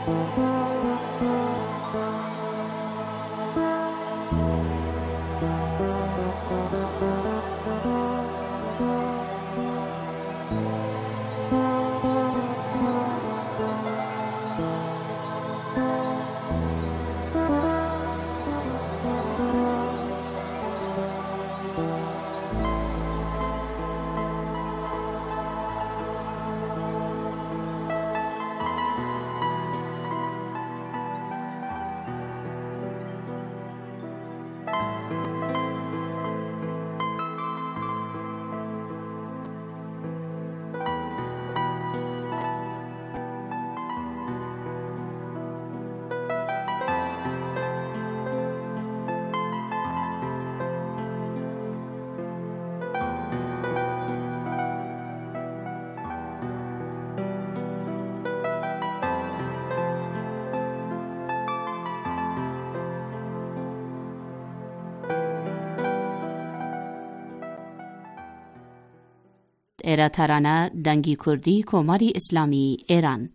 ایرا ترانه دنگی کردی کماری اسلامی ایران.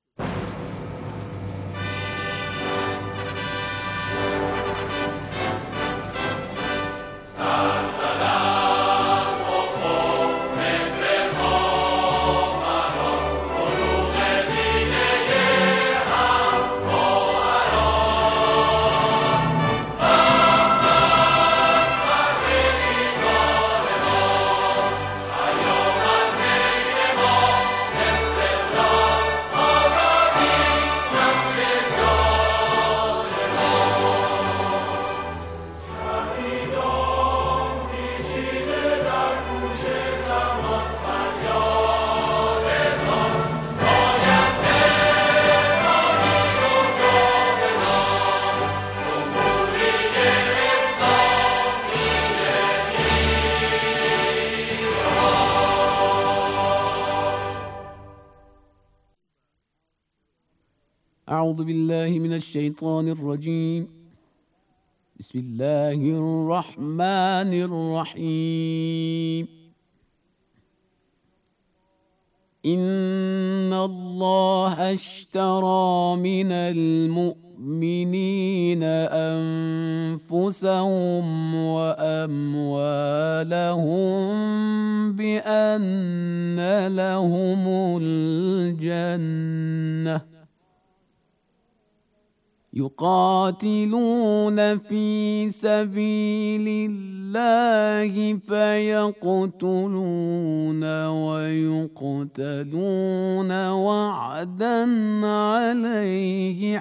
أعوذ بالله من الشيطان الرجيم. بسم الله الرحمن الرحيم. إن الله اشترى من المؤمنين أنفسهم وأموالهم بأن لهم الجنة يقاتلون في سبيل الله فيقتلون ويقتلون وعدا عليه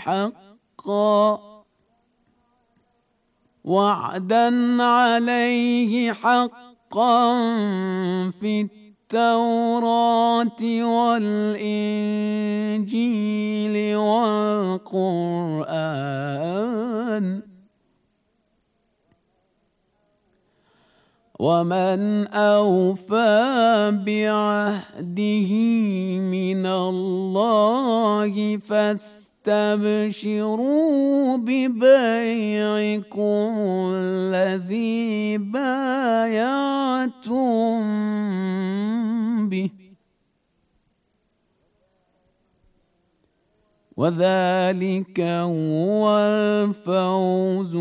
حقا في التوراة والإنجيل والقرآن ومن أوفى بعهده من الله فاستبشروا ببيعكم الذي بايعتم به وذلك هو الفوز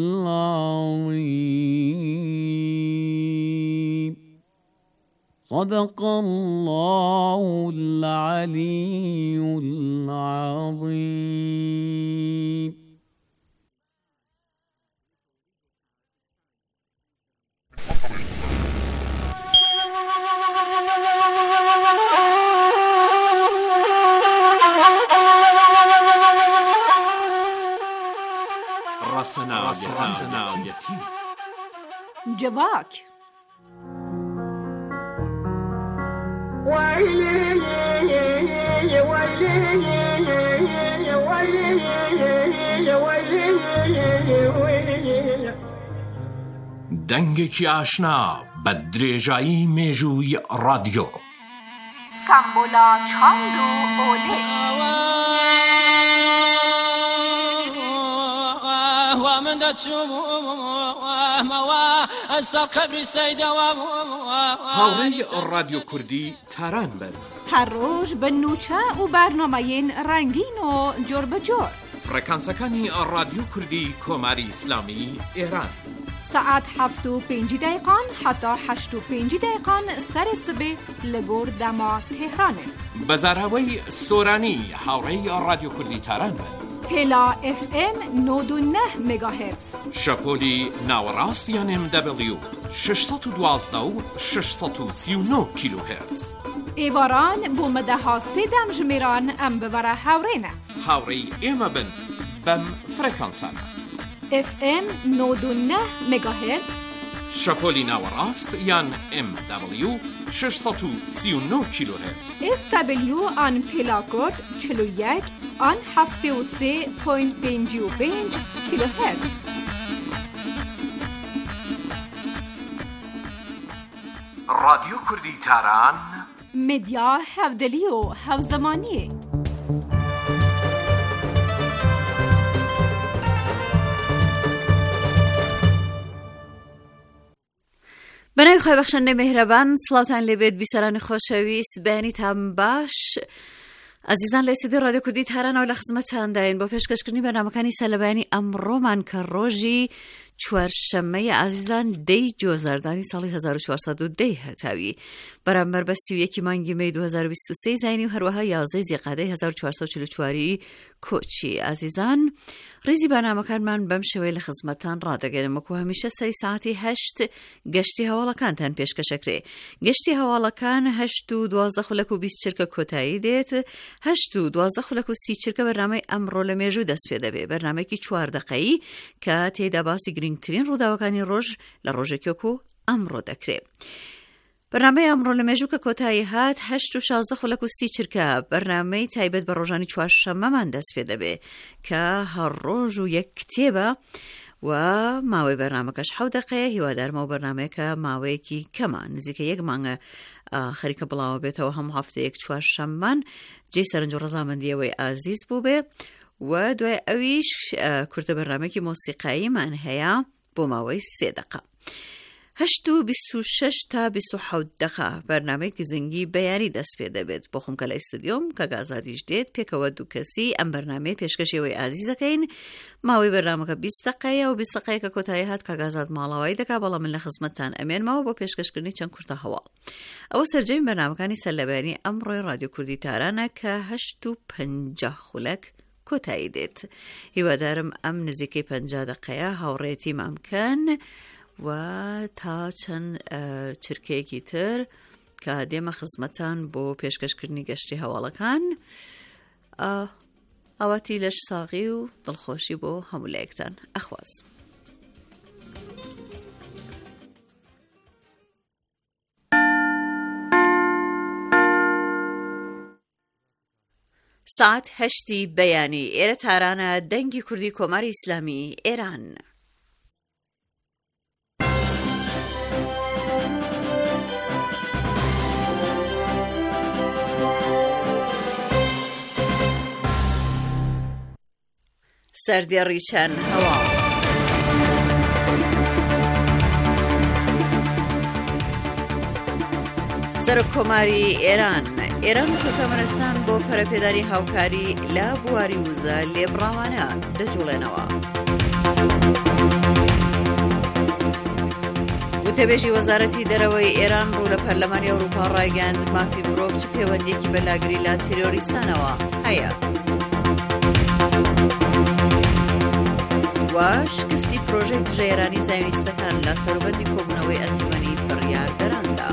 العظيم. صدق الله العلي العظيم. رسنایتی جواک دەنگێکی ئاشنا بە درێژایی مێژووی رادیۆ. سامبولا چاند و ئۆلێ من دچوم هاوڕێی رادیۆ کوردی تاران بن. هەر ڕۆژ بە نوچە و بەرنامەیەن ڕەنگین و جۆر بەجۆر. فرەکانسەکانی رادیۆ کوردی کۆماری ئیسلامی ئێران. سعات 7:05 حتا 8:05 سەر سبێ لەگۆر دەما تێهرانێ. بەزاراوەی سۆرانی هاوڕێی رادیۆ کوردی تاران بن. پێلا FM 99 مگاهرتز. شەپۆلی ناوەڕاستیان MW 612 و 639 کیلوهرتز. ئێواران بۆ مەدەها سێدەم ژمێران ئەم ببەرە هاوڕێنە. هاوڕێی ئێمە بن بەم فرەکانسانە. FM 99 مگاهرتز. شەپۆلی ناوەڕاست یان MW 639 کیلوهرتز. SW آن پێلاکۆت 41 آن 73.55 کیلوهرتز. رادیۆ کوردی تاران مدیا هەودەلی و هەوزەمانیە. بەناوی خۆی بەخشەندەی میهرەبان، سڵاوتان لێبێت بیسەرانی خۆشەویست، بەیانیتان باش. ئازیزان لە ئێستودیۆ رادیۆ کوردی تارانەوە لە خزمەتتانداین بۆ پێشکەشکردنی بەرنامەکانی سەلەبەیانی ئەمڕۆمان کە ڕۆژی چوارشەممەی ئازیزان دەی جۆزەردانی ساڵی 1410 هەتاوی بەرامبەر بە 31 مانگی مەی 2023 زاینی و هەروەها 11 زیقادەی 1444 کۆچی. ئازیزان ڕیزی بەرنامەکانمان بەم شێوەیە لە خزمەتتان ڕادەگەێنم وەکو هەمیشە سەری ساعتی 8 گەشتی هەواڵەکانتان پێشکەشەکرێ. گەشتی هەواڵەکان 8 و 12 خولەک و 20 چرکە کۆتایی دێت. 8 و 12 خولەک و 30 چرکە بەرنامەی ئەمڕۆ لە مێژوو دەست پێ دەبێ، بەرنامەیەکی 4 دقەیی کە تێیدا باسی گرنگترین ڕووداوەکانی ڕۆژ لە ڕۆژێکی وەکو ئەمڕۆ دەکرێت. بەرنامەی ئەمڕۆ لە مێژوو کە کۆتایی هات 8 و 16 خولەک و 30 چرکە بەرنامەی تایبەت بە ڕۆژانی چوارشەممەمان دەست پێ دەبێ کە هەر ڕۆژ و یەک کتێبە و ماوەی بەرنامەکەش 7 دقەیە. هیوادارمە و بەرنامەیەکە ماوەیەکی کەمە، نزیکە یەک مانگە خەریکە بڵاوە بێتەوە هەموو هەفتەیەک چوارشەممان جێی سەرنج و ڕەزامەندیەوەی ئازیز بوو بێ و دوای ئەویش کورتە بەرنامەیەکی مۆسیقاییمان هەیە بۆ ماوەی 3 دقە. 8 و 26 تا 27 دقە بەرنامەیەکی زنگی بەیانی دەست پێ دەبێت بۆ خۆم کە لە ئیستودیۆم کە گازادیش دێت پێکەوە دوو کەسی ئەم بەرنامەی پێشکەشیەوەی ئازیزەکەین. ماوەی بەرنامەکە 20 دقەیە و 20 دقەیە کە کۆتایی هات کە گازاد ماڵاوایی دەکا، بەڵام من لە خزمەتتان ئەمێنمەوە بۆ پێشکەشکردنی چەند کورتە هەواڵ. ئەوە سەرجەمی بەرنامەکانی سەرلەبەیانی ئەمڕۆی رادیۆ کوردی تارانە کە 8 و 50 خولەک کۆتایی دێت. هیوادارم ئەم نزیکەی 50 دقەیە هاوڕێتی مامکەن و تا چەند چرکەیەکی تر کە دێمە خزمەتان بۆ پێشکەشکردنی گەشتی هەواڵەکان. ئاواتی لەش ساغی و دڵخۆشی بۆ هەموو لایەکتان ئەخواز. ساعت 8 بەیانی ئێرە تارانە دەنگی کوردی کۆماری ئیسلامی ئێران. سەردێڕی چەند هەوا. سەرۆک کۆماری ئێران و تورکمەنستان بۆ پەرەپێدانی هاوکاری لە بواری وزە لێبڕاوانە دەجوڵێنەوە. وتەبێژی وەزارەتی دەرەوەی ئێران ڕوو لە پەرلەمانی ئەوروپا ڕایگەاند مافی مرۆڤ چ پەیوەندیەکی بەلاگری لە تیرۆریستانەوە هەیە. شکستی پرۆژەی دژەیەرانی زاویستەکان لە سەروبەندی کۆبوونەوەی ئەنجومەنی بڕیاردەراندا.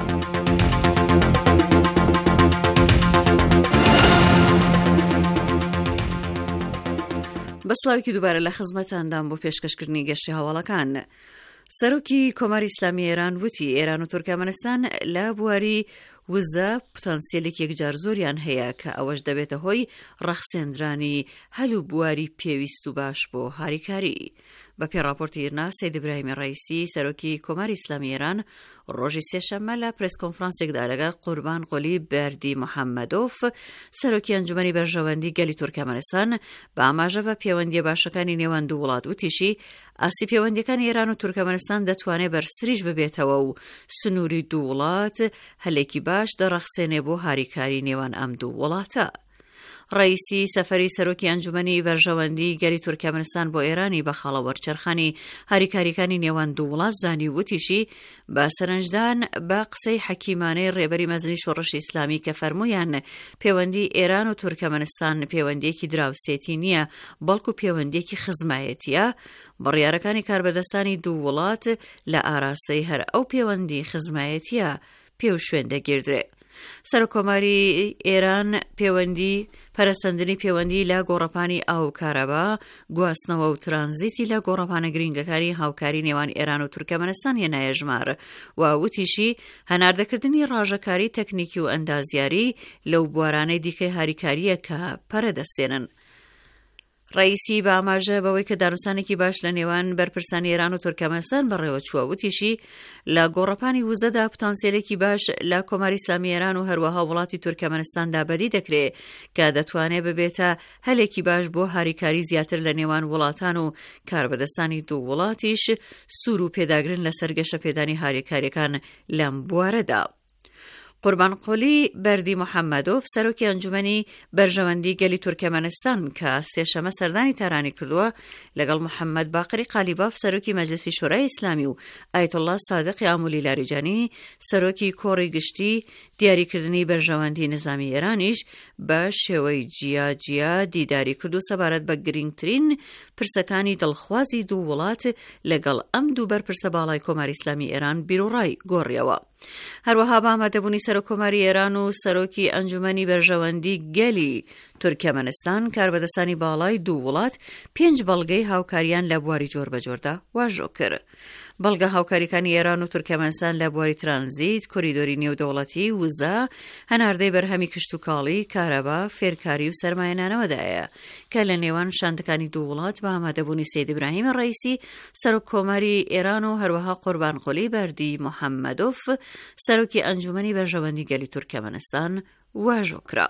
بەسڵاوێکی دووبارە لە خزمەتاندام بۆ پێشکەشکردنی گەشتی هەواڵەکان. سەرۆکی کۆماری ئیسلامی ئێران وتی ئێران و تورکمەنستان لە بواری وزە پتانسیلێک یەکجار زۆریان هەیە کە ئەوەش دەبێتە هۆی ڕەخسێنرانی هەلو بواری پێویست و باش بۆ هاریکاری. بە پێی راپۆرتی ئیرنا سەید ئیبراهیمی ڕەیسی سەرۆکی کۆماری ئیسلامی ئێران ڕۆژی سێشەممە لە پرێس کۆنفرانسێکدا لەگەڵ قوربان قۆلی بەردی محەممەدۆف سەرۆکی ئەنجومەنی بەرژەوەندی گەلی تورکمەنستان بە ئاماژە بە پەیوەندیە باشەکانی نێوان دوو وڵات وتیشی ئاسی پەیوەندیەکانی ئێران و تورکمەنستان دەتوانێت بەرزتریش ببێتەوە و سنووری دوو وڵات هەلێکی باش دەڕەخسێنێ بۆ هاریکاری نێوان ئەم دوو وڵاتە. ڕئیسی سەفەری سەرۆکی ئەنجومەنی بەرژەوەندی گەلی تورکمەنستان بۆ ئێرانی بە خاڵە وەرچەرخانی هاریکاریەکانی نێوان دوو وڵات زانی وتیشی بە سەرنجدان بە قسەی حەکیمانەی ڕێبەری مەزنی شۆڕشی ئیسلامی کە فەرموویان پەیوەندی ئێران و تورکمەنستان پەیوەندیەکی دراوسێتی نییە بەڵکو پەیوەندیەکی خزمایەتیە، بڕیارەکانی کاربەدەستانی دوو وڵات لە ئاراستەی هەر ئەو پەیوەندی خزمایەتیە پێو شوێن دەگیردرێ. سەرۆکۆماری ئێران پەرەسەندنی پەیوەندی لە گۆڕەپانی ئاو کارەبا، گواستنەوە و ترانزیتی لە گۆڕەپانە گرینگەکانی هاوکاری نێوان ئێران و تورکمەنستان هێنایە ژمار و وتیشی هەناردەکردنی ڕاژەکاری تەکنیکی و ئەندازیاری لەو بوارانەی دیکەی هاریکاریە کە پەرەدەستێنن. ڕئیسی بە ئاماژە بەوەی کە دانوسانێکی باش لە نێوان بەرپرسانی ئێران و تورکمەنستان بەڕێوە چووە وتیشی لە گۆڕەپانی وزەدا پتانسیلێکی باش لە کۆماری ئیسلامی ئێران و هەروەها وڵاتی تورکمەنستاندا بەدی دەکرێت کە دەتوانێت ببێتە هەلێکی باش بۆ هاریکاری زیاتر لە نێوان وڵاتان و کاربەدەستانی دوو وڵاتیش سوور و پێداگرن لەسەر گەشە پێدانی هاریکاریەکان لەم بوارەدا. قوربان قۆلی بەردی محەممەدۆف سەرۆکی ئەنجومەنی بەرژەوەندی گەلی تورکمەنستان کە سێشەمە سەردانی تارانی کردووە لەگەڵ محەممەد باقری قالیباف سەرۆکی مەجلسی شورای ئیسلامی و ئایەتوڵڵا سادقی ئامولی لاریجانی سەرۆکی کۆڕی گشتی دیاریکردنی بەرژەوەندی نظامی ئێرانیش بە شێوەی جیا دیداری کرد و سەبارەت بە گرنگترین پرسەکانی دڵخوازی دوو وڵات لەگەڵ ئەم دوو بەرپرسە باڵای کۆماری ئیسلامی ئێران بیرۆڕای گۆڕیەوە. هەروەها بە ئامادەبوونی سەرۆکۆماری ئێران و سەرۆکی ئەنجومەنی بەرژەوەندی گەلی تورکمەنستان کاربەدەستانی باڵای دوو وڵات 5 بەڵگەی هاوکاریان لە بواری جۆربەجۆردا واژۆ کرد. بەڵگە هاوکاریەکانی ئێران و تورکمەنستان لە بواری ترانزیت، کۆریدۆری نێودەوڵەتی، وزە، هەناردەی بەرهەمی کشتوکاڵی، کارەبا، فێرکاری و سەرمایەدانەوەدایە کە لە نێوان شاندەکانی دوو وڵات بە ئامادەبوونی سەید ئیبراهیمی ڕەیسی سەرۆکۆماری ئێران و هەروەها قوربان قۆلی بەردی محەممەدۆف سەرۆکی ئەنجومەنی بەرژەوەندی گەلی تورکمەنستان واژۆ کرا.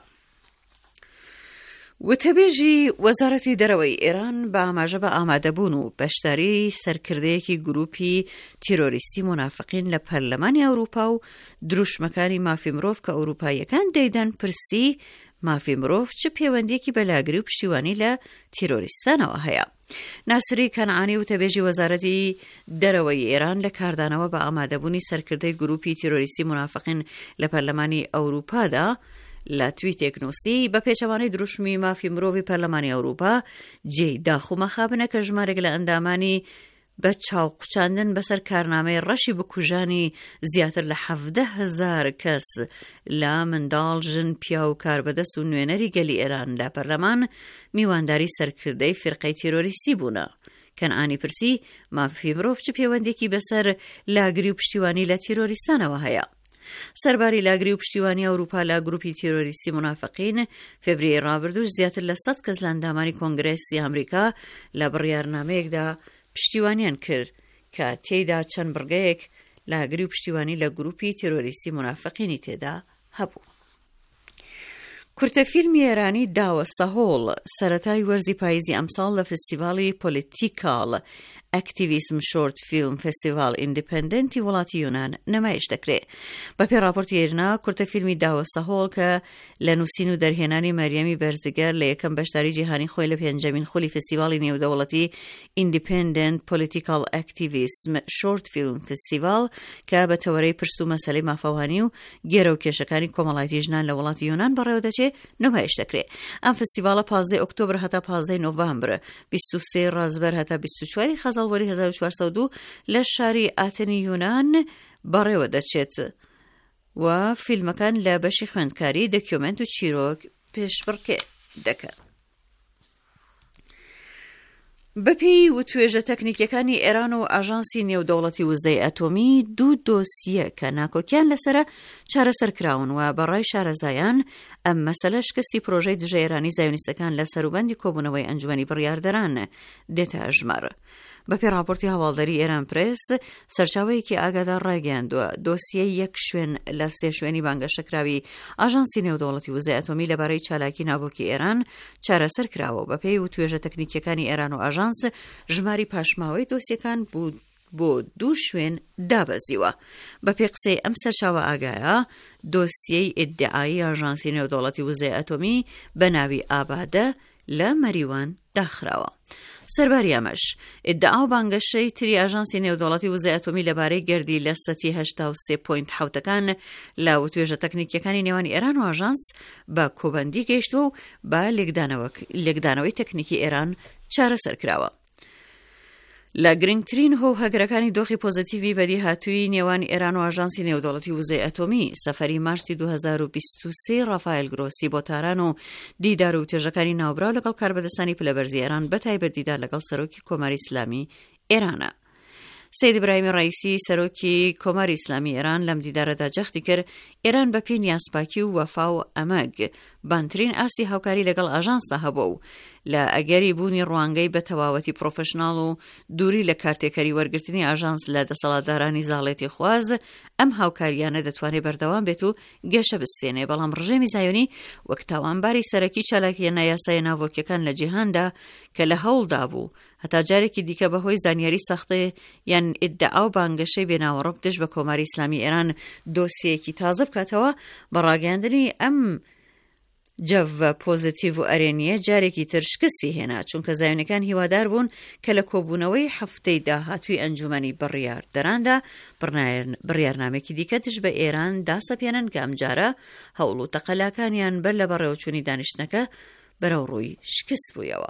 وتەبێژی وەزارەتی دەرەوەی ئێران بە ئاماژە بە ئامادەبوون و بەشداری سەرکردەیەکی گروپی تیرۆریستی مونافقین لە پەرلەمانی ئەوروپا و دروشمەکانی مافی مرۆڤ کە ئەوروپاییەکان دەیدەن پرسی مافی مرۆڤ چ پەیوەندیەکی بەلاگری و پشتیوانی لە تیرۆریستانەوە هەیە. ناسری کەنعانی وتەبێژی وەزارەتی دەرەوەی ئێران لە کاردانەوە بە ئامادەبوونی سەرکردەی گروپی تیرۆریستی مونافقین لە پەرلەمانی ئەوروپادا لە تویتێک نووسی بە پێچەوانەی دروشمی مافی مرۆڤی پەرلەمانی ئەوروپا جێی داخومەخابنە کە ژمارێک لە ئەندامانی بە چاوقچاندن بەسەر کارنامەی ڕەشی بکوژانی زیاتر لە 17,000 کەس لە منداڵ، ژن، پیا و کاربەدەست و نوێنەری گەلی ئێران لە پەرلەمان میوانداری سەرکردەی فرقەی تیرۆریستی بوونە. کەنعانی پرسی مافی مرۆڤ چ پەیوەندێکی بەسەر لاگری و پشتیوانی لە تیرۆریستانەوە هەیە. سەرباری لاگری و پشتیوانی ئەوروپا لە گروپی تیرۆریستی مونافقین فێڤریەی ڕابردووش زیاتر لە 100 کەس لە ئەندامانی کۆنگرێسی ئەمریکا لە بڕیارنامەیەکدا پشتیوانیان کرد کە تێیدا چەند بڕگەیەک لاگری و پشتیوانی لە گروپی تیرۆریستی مونافقینی تێدا هەبوو. کورتەفیلمی ئێرانی داوە سەهۆڵ سەرەتای وەرزی پاییزی ئەمساڵ لە فستیڤاڵی پۆلیتیکاڵ ئەکتیڤیسم شۆرت فیلم فستیڤال ئیندیپەندەنتی وڵاتی یۆنان نمایش دەکرێت. بە پێی راپۆرتی ئێرنا کورتەفیلمی داوە سەهۆڵ کە لە نووسین و دەرهێنانی مەریەمی بەرزگەر لە یەکەم بەشداری جیهانی خۆی لە 5مین خولی فستیڤاڵی نێودەوڵەتی ئیندیپەندەنت پۆلیتیکاڵ ئەکتیڤیسم شۆرت فیلم فستیڤال کە بە تەوەرەی پرس و مەسەلەی مافەوانی و گێرە و کێشەکانی کۆمەڵایەتی ژنان لە وڵاتی یۆنان بەڕێوە دەچێت نمایش دەکرێت. ئەم فستیڤالە 15 ئۆکتۆبر هەتا 15 نۆڤەمبر 23 ڕازبەر هەتا 24 خەزاڵوەری 1402 لە شاری ئاتەنی یۆنان بەڕێوە دەچێت و فیلمەکان لە بەشی خوێندکاری دەکیۆمنت و چیرۆک پێشبڕکێ دەکەن. بەپێی وتوێژە تەکنیکیەکانی ئێران و ئاژانسی نێودەوڵەتی وزەی ئەتۆمی دوو دۆسیە کە ناکۆکیان لەسرە چارەسەرکراون و بەڕای شارەزایان ئەم مەسەلە شکستی پرۆژەی دژە ئێرانی زایۆنیستەکان لە سەروبەندی کۆبوونەوەی ئەنجومەنی بڕیاردەران دێتە ئەژمار. بەپێی راپۆرتی هەواڵدەری ئێران پرێس، سەرچاوەیەکی ئاگادار ڕایگەیاندووە دۆسیەی یەک شوێن لە 3 شوێنی بانگەشەکراوی ئاژانسی نێودەوڵەتی وزەی ئەتۆمی لەبارەی چالاکی ناوۆکی ئێران چارەسەر کراوە. بەپێی وتوێژە تەکنیکیەکانی ئێران و ئاژانس ژماری پاشماوەی دۆسیەکان بۆ 2 شوێن دابەزیوە. بەپێی قسەی ئەم سەرچاوە ئاگایە، دۆسیەی ئیدعایی ئاژانسی نێودەوڵەتی وزەی ئەتۆمی بە ناوی ئابادە لە مەریوان داخراوە. سەرباری ئەمەش ئیدعا و بانگەشەی تری ئاژانسی نێودەوڵەتی وزەی ئەتۆمی لەبارەی گەردی لە سەتی 83.7 لە وتوێژە تەکنیکیەکانی نێوانی ئێران و ئاژانس بە کۆبەندی گەیشتووە و بە لێکدانەوەی تەکنیکی ئێران چارەسەر کراوە. لە گرنگترین هۆهەگرەکانی دۆخی پۆزیتیڤی بەدی هاتووی نێوانی ئێران و ئاژانسی نێودەوڵەتی وزەی ئەتۆمی، سەفەری مارسی 2023 ڕافایل گرۆسی بۆ تاران و دیدار و توێژەکانی ناوبراو لەگەڵ کاربەدەستانی پلەبەرزی ئێران بەتایبەت دیدار لەگەڵ سەرۆکی کۆماری ئیسلامی ئێرانە. سید ئیبراهیمی ڕئیسی سەرۆکی کۆماری ئیسلامی ئێران لەم دیدارەدا جەختی کرد ئێران بە پێی نیازپاکی و وەفا و ئەمەگ بانترین ئاسی هاوکاری لەگەڵ ئاژانسدا هەبوو و لە ئەگەری بوونی ڕوانگەی بە تەواوەتی پرۆفشناڵ و دووری لە کارتێکەری وەرگرتنی ئاژانس لە دەسەڵاتدارانی زاڵێتی خواز ئەم هاوکاریانە دەتوانێت بەردەوام بێت و گەشە بستێنێ. بەڵام ڕژێمی زایۆنی وەک تاوانباری سەرەکی چالاکیە نایاسای ناوۆکیەکان لە جیهاندا کە لە هەوڵدا بوو هەتا جارێکی دیکە بەهۆی زانیاری سەختێ یان ئیدعا و بانگەشەی بێناوەڕۆک دژ بە کۆماری ئیسلامی ئێران دۆسیەکی تازە بکاتەوە بە ڕاگەاندنی ئەم جەڤە پۆزیتیڤ و ئەرێنیە جارێکی تر شکستی هێنا، چونکە زایۆنەکان هیوادار بوون کە لە کۆبوونەوەی هەفتەی داهاتووی ئەنجومەنی بڕیاردەراندا بڕیارنامێکی دیکە دژ بە ئێران داسەپێنن کە ئەمجارە هەوڵ و تەقەلاکانیان بەر لە بەڕێوەچوونی دانیشتنەکە بەرەو ڕووی شکست بوویەوە.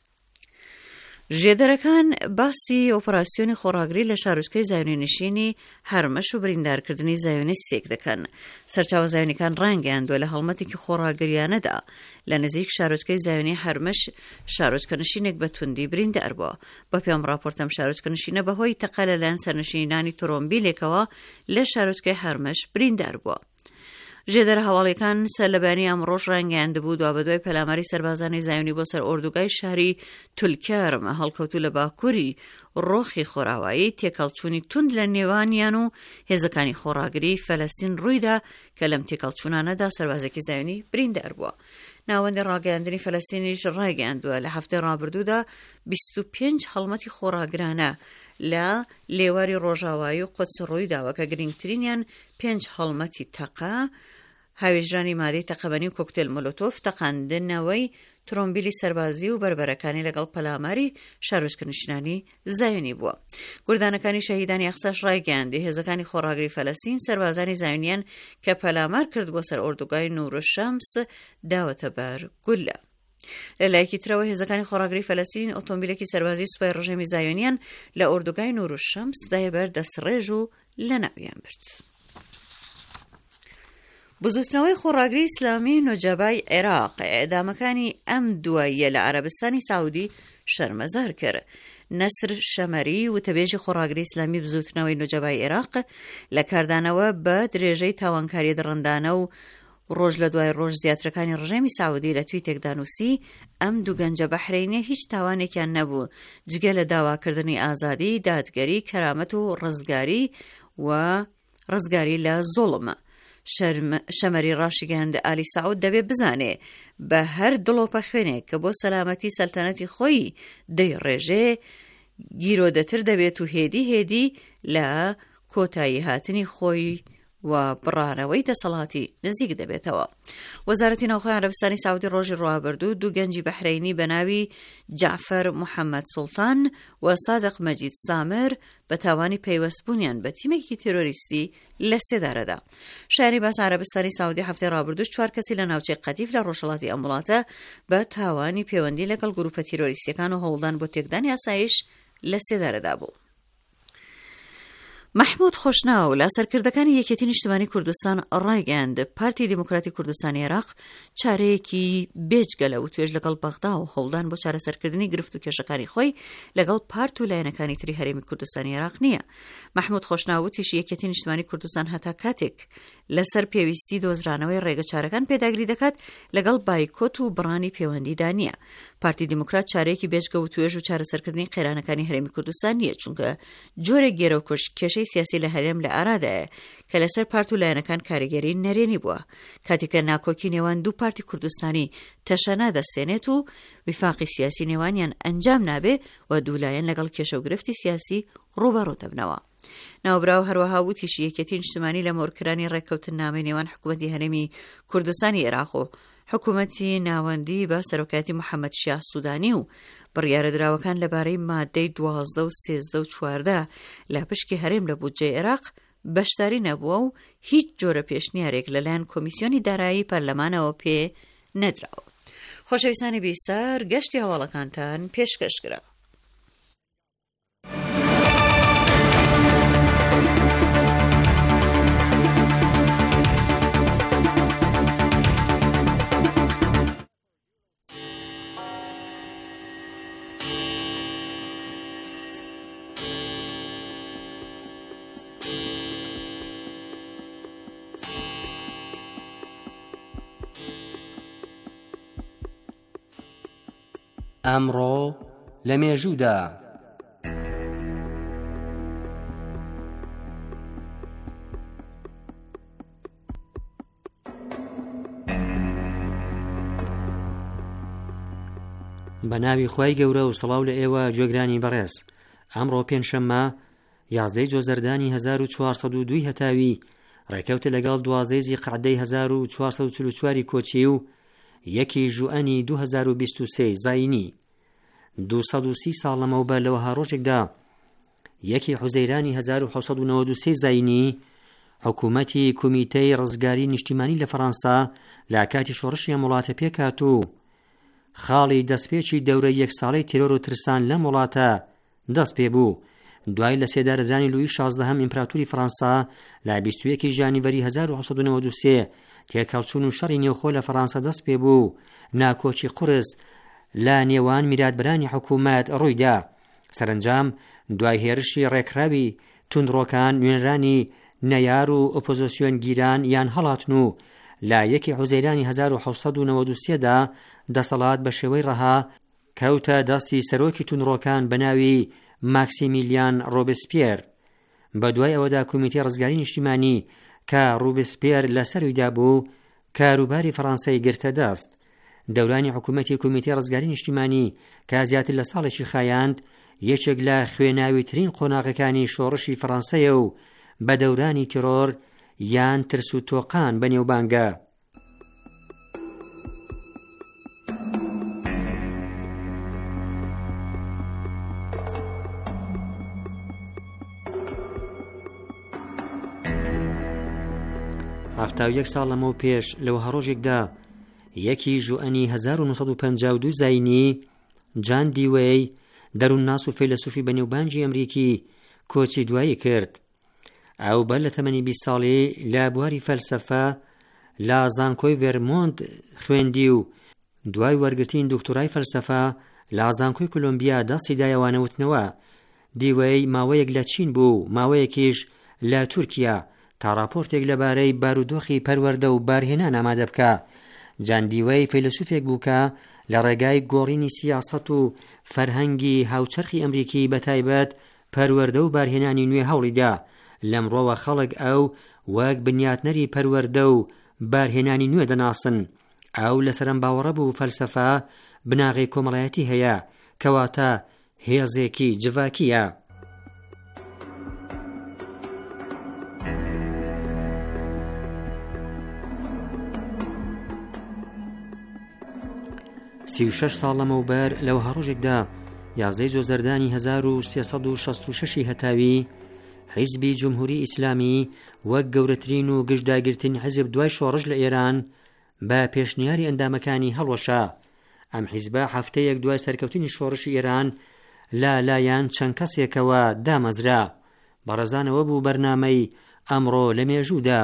ژێدەرەکان باسی ئۆپەراسیۆنی خۆڕاگری لە شارۆچکەی زایۆنینشینی هەرمەش و بریندارکردنی زایۆنیستێک دەکەن. سەرچاوە زایۆنیەکان ڕانگەیاندووە لە هەڵمەتێکی خۆڕاگریانەدا لە نزیک شارۆچکەی زایۆنی هەرمەش شارۆچکەنشینێک بە توندی بریندار بووە. بە پێم راپۆرتەم شارۆچکەنشینە بەهۆی تەقە لەلایەن سەرنشینانی تۆمبیلێکەوە لە شارۆچکەی هەرمەش بریندار بووە. ژێدەرە هەواڵیەکان سەرلەبانی ئەمڕۆژ ڕانگەیاندبوو دوا بەدوای پەلاماری سەربازانی زایۆنی بۆ سەر ئۆردوگای شاری تولکەرم هەڵکەوتوو لە باکووری ڕۆخی خۆراوایی تێکەڵچوونی توند لە نێوانیان و هێزەکانی خۆڕاگری فەلەستین ڕوویدا کە لەم تێکەڵچوونانەدا سەربازێکی زایۆنی بریندار بووە. ناوەندی ڕاگەیاندنی فەلەستینیش ڕایگەیاندووە لە هەفتەی ڕابردوودا 25 هەڵمەتی خۆڕاگرانە لە لێواری ڕۆژاوایی و قودس ڕوویداوە کە گرنگترینیان 5 هەڵمەتی تەقە، هاوێژرانی مادەی تەقەبەنی و کۆکتێل مۆلۆتۆف، تەقاندنەوەی ترۆمبیلی سەربازی و بربەرەکانی لەگەڵ پەلاماری شارۆچکەنشینانی زایۆنی بووە. گوردانەکانی شەهیدانی ئەقساش ڕایگەیاندی هێزەکانی خۆڕاگری فەلەستین سەربازانی زایۆنیان کە پەلامار کرد بۆ سەر ئۆردوگای نورشەمس داوەتە بەر گولە. لەلایەکی ترەوە هێزەکانی خۆڕاگری فەلەستین ئۆتۆمبیلێکی سەربازی سوپای ڕژێمی زایۆنیان لە ئۆردوگای نورشەمس دایەبەر دەسڕێژ و لە ناویان برد. بزوتنەوەی خۆڕاگری ئیسلامی نۆجەبای عێراق ئێدامەکانی ئەم دواییە لە عەرەبستانی ساودی شەرمەزار کرد. نەسر شەمەری وتەبێژی خۆڕاگری ئیسلامی بزوتنەوەی نۆجەبای عێراق لە کاردانەوە بە درێژەی تاوانکاری دڕندانە و ڕۆژ لە دوای ڕۆژ زیاترەکانی ڕژێمی ساودی لە تویتێکدا نووسی ئەم دوو گەنجە بەحرینیە هیچ تاوانێکیان نەبوو جگە لە داواکردنی ئازادی، دادگەری، کەرامەت و ڕزگاری و ڕزگاری لە زۆڵمە. شەمەری ڕاشیگەاند ئالی سەعود دەبێت بزانێ بە هەر دڵۆپە خوێنێک کە بۆ سەلامەتی سەلتەنەتی خۆی دەیڕێژێ گیرۆدەتر دەبێت و هێدی لە کۆتایی هاتنی خۆی و بڕانەوەی دەسەڵاتی نزیک دەبێتەوە. وەزارەتی ناوخۆی عەرەبستانی ساودی ڕۆژی ڕابردوو دوو گەنجی بەحرینی بە ناوی جعفەر محەممەد سوڵتان و سادق مەجید سامر بە تاوانی پەیوەستبوونیان بە تیمێکی تێرۆریستی لە سێدارەدا. شاری باس عەرەبستانی ساودی هەفتەی ڕابردوو 4 کەسی لە ناوچەی قەتیف لە ڕۆژهەڵاتی ئەم وڵاتە بە تاوانی پەیوەندی لەگەڵ گروپە تیرۆریستیەکان و هەوڵدان بۆ تێکدانی ئاسایش لە سێدارەدا بوو. محمود خۆشناو لە سەرکردەکانی یەکێتی نیشتیمانی کوردستان ڕایگەیاند پارتی دیموکراتی کوردستانی عێراق چارەیەکی بێجگە لە توێژ لەگەڵ بەغدا و هەوڵدان بۆ چارەسەرکردنی گرفت و کێشەکانی خۆی لەگەڵ پارت و لایەنەکانی تری هەرێمی کوردستانی عێراق نییە. محمود خۆشناو وتیش یەکێتی نیشتیمانی کوردستان هەتا کاتێک لەسەر پێویستی دۆزرانەوەی ڕێگە چارەکان پێداگری دەکات لەگەڵ بایکۆت و بڕانی پەیوەندیدا نییە. پارتی دیموکرات چارەیەکی بێجگە و توێژ و چارەسەرکردنی قێرانەکانی هەرێمی کوردستان نییە، چونکە جۆرێک گێرە و کێشەی سیاسی لە هەرێم لە ئارادایە کە لەسەر پارت و لایەنەکان کاریگەری نەرێنی بووە، کاتێکە ناکۆکی نێوان دوو پارتی کوردستانی تەشە نادەستێنێت و ویفاقی سیاسی نێوانیان ئەنجام نابێ و دوولایەن لەگەڵ کێشە و گرفتی سیاسی ڕوبەڕوو دەبنەوە. ناوبراو هەروەها وتیش یەکێتی نیشتیمانی لە مۆرکرانی ڕێککەوتن نامەی نێوان حکوومەتی هەرێمی کوردستانی عێراق و حکوومەتی ناوەندی بە سەرۆکایەتی محەممەد شیاع سوودانی و بڕیارەدراوەکان لەبارەی مادەی 12 و 13 و 14 لە پشکی هەرێم لە بودجەی عێراق بەشداری نەبووە و هیچ جۆرە پێشنیارێک لەلایەن کۆمیسیۆنی دارایی پەرلەمانەوە پێ نەدراوە. خۆشەویستانی بیسەر، گەشتی هەواڵەکانتان پێشکەشکرا. ئەمڕۆ لە مێژوودا بە ناوی خوای گەورە و سڵاو لە ئێوە گوێگرانی بەڕێز. ئەمڕۆ پێنجشەممە 11 جۆزەردانی 1402 هەتاوی ڕێکەوتە لەگەڵ 12 زیقعدەی 1444 کۆچی و 1 ژوئەنی 2023 زاینی 230 ساڵ لەمەوبەر لەوەها ڕۆژێکدا 1 حوزەیرانی 1793 زاینی حکوومەتی کۆمیتەی ڕزگاری نیشتیمانی لە فەڕەنسا لە کاتی شۆڕشی وڵاتە پێکات و خاڵی دەستپێکی دەورە 1 ساڵەی تێرۆر و ترسان لەم وڵاتە دەست پێ بوو. دوای لە سێدارەدانی لوئی 16 ئیمپراتوری فەڕەنسا لە 21 ژانیڤەری 1993 تێکەڵچوون و شەڕی نێوخۆ لە فەڕەنسا دەست پێ بوو. ناکۆچی قورس لە نێوان میراتبەرانی حکوومەت ڕوویدا. سەرنجام دوای هێرشی ڕێکراوی توندڕۆکان نوێنرانی نەیار و ئۆپۆزیسیۆن گیران یان هەڵاتن و لە 1 حوزەیرانی 1793 دا دەسەڵات بە شێوەی ڕەها کەوتە دەستی سەرۆکی توندڕۆکان بە ناوی ماکسیمیلیان ڕۆبسپێر. بە دوای ئەوەدا کۆمیتەی ڕزگاری نیشتیمانی کە ڕۆبسپێر لەسەرویدا بوو کاروباری فەڕەنسای گرتە دەست. دەورانی حکوومەتی کۆمیتەی ڕزگاری نیشتیمانی کە زیاتر لە ساڵێکی خایاند یەکێک لە خوێناویترین قۆناغەکانی شۆڕشی فەڕەنسایە و بە دەورانی تیرۆر یان ترس و تۆقان بەنێوبانگە. هەفتا و یەک ساڵ لەمەوە پێش لەوەها ڕۆژێکدا 1 ژوئەنی 1952 زاینی جان دیوەی دەروونناس و فەیلسوفی بەنێوبانگی ئەمریکی کۆچی دوایی کرد. ئەو بەر لە تەمەنی 20 ساڵی لە بواری فەلسەفە لە زانکۆی ڤێرمۆنت خوێندی و دوای وەرگرتنی دکتۆرای فەلسەفە لە زانکۆی کۆلۆمبیا دەستی دایەوانەوتنەوە. دیوەی ماوەیەک لە چین بوو، ماوەیەکیش لە تورکیا تا راپۆرتێک لەبارەی بارودۆخی پەروەردە و بارهێنان ئامادە بکە. جان دیوەی فەیلسوفێک بوو کە لە ڕێگای گۆڕینی سیاسەت و فەرهەنگی هاوچەرخی ئەمریکی بەتایبەت پەروەردە و بارهێنانی نوێ هەوڵیدا. لەمڕۆوە خەڵک ئەو وەک بنیاتنەری پەروەردە و بارهێنانی نوێ دەناسن. ئەو لە سەرم باوەڕە بوو فەلسەفە بناغی کۆمەڵایەتی هەیە، کەواتە هێزێکی جڤاکیە. سی و شەش ساڵ لەمەوبەر لەوەها ڕۆژێکدا 11 جۆزەردانی 1366 هەتاوی حیزبی جمهوری ئیسلامی وەک گەورەترین و گشتداگرترین حیزب دوای شۆڕش لە ئێران بە پێشنیاری ئەندامەکانی هەڵوەشا. ئەم حیزبە هەفتەیەک دوای سەرکەوتنی شۆڕشی ئێران لە لایەن چەند کەسێکەوە دامەزرا. بەڕێزانەوە بوو بەرنامەی ئەمڕۆ لە مێژوودا.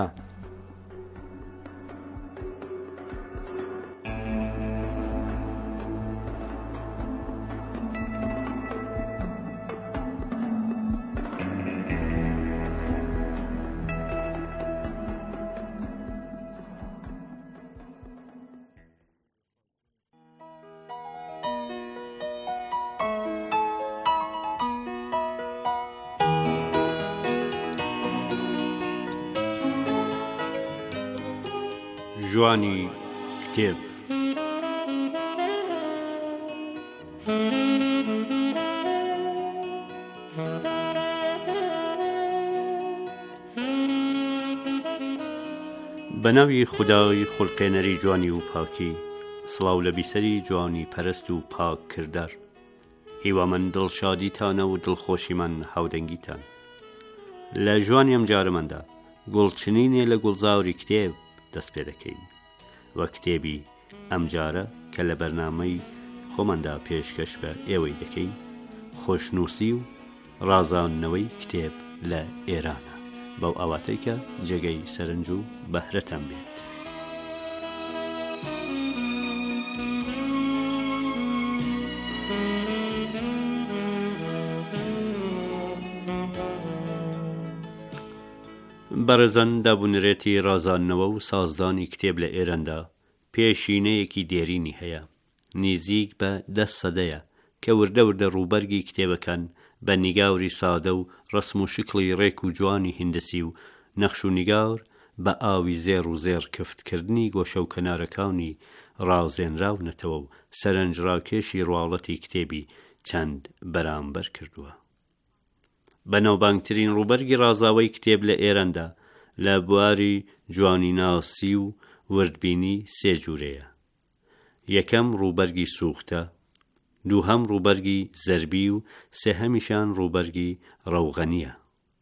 جوانی کتێب. بەناوی خودای خوڵقێنەری جوانی و پاکی، سڵاو لە بیسەری جوانی پەرست و پاک کردار. هیوامەن دڵشادیتانە و دڵخۆشیمان هاودەنگیتان. لە جوانی ئەم جارەمەندا گوڵچنینێ لە گوڵزاوری کتێب دەست پێ دەکەین، وە کتێبی ئەم جارە کە لە بەرنامەی خۆماندا پێشکەش بە ئێوەی دەکەین، خۆشنووسی و ڕازاندنەوەی کتێب لە ئێرانە، بەو ئاواتەی کە جێگەی سەرنج و بەهرەتان بێت. بەڕێزان، دابوونرێتی ڕازاندنەوە و سازدانی کتێب لە ئێراندا پێشینەیەکی دێرینی هەیە. نزیک بە 10 سەدەیە کە وردە وردە ڕووبەرگی کتێبەکان بە نیگاوری سادە و ڕسم و شکڵی ڕێک و جوانی هندسی و نەخش و نیگاور بە ئاوی زێر و زێر کەفتکردنی گۆشە و کەنارەکانی ڕاوزێنراونەتەوە و سەرنجڕاکێشی ڕواڵەتی کتێبی چەند بەرامبەر کردووە. بەناوبانگترین ڕووبەرگی ڕازاوەی کتێب لە ئێراندا لە بواری جوانی ناسی و وردبینی 3 جوورەیە. یەکەم ڕووبەرگی سوختە، دووهەم ڕووبەرگی زەربی و سێهەمیشان ڕووبەرگی ڕەوغەنیە.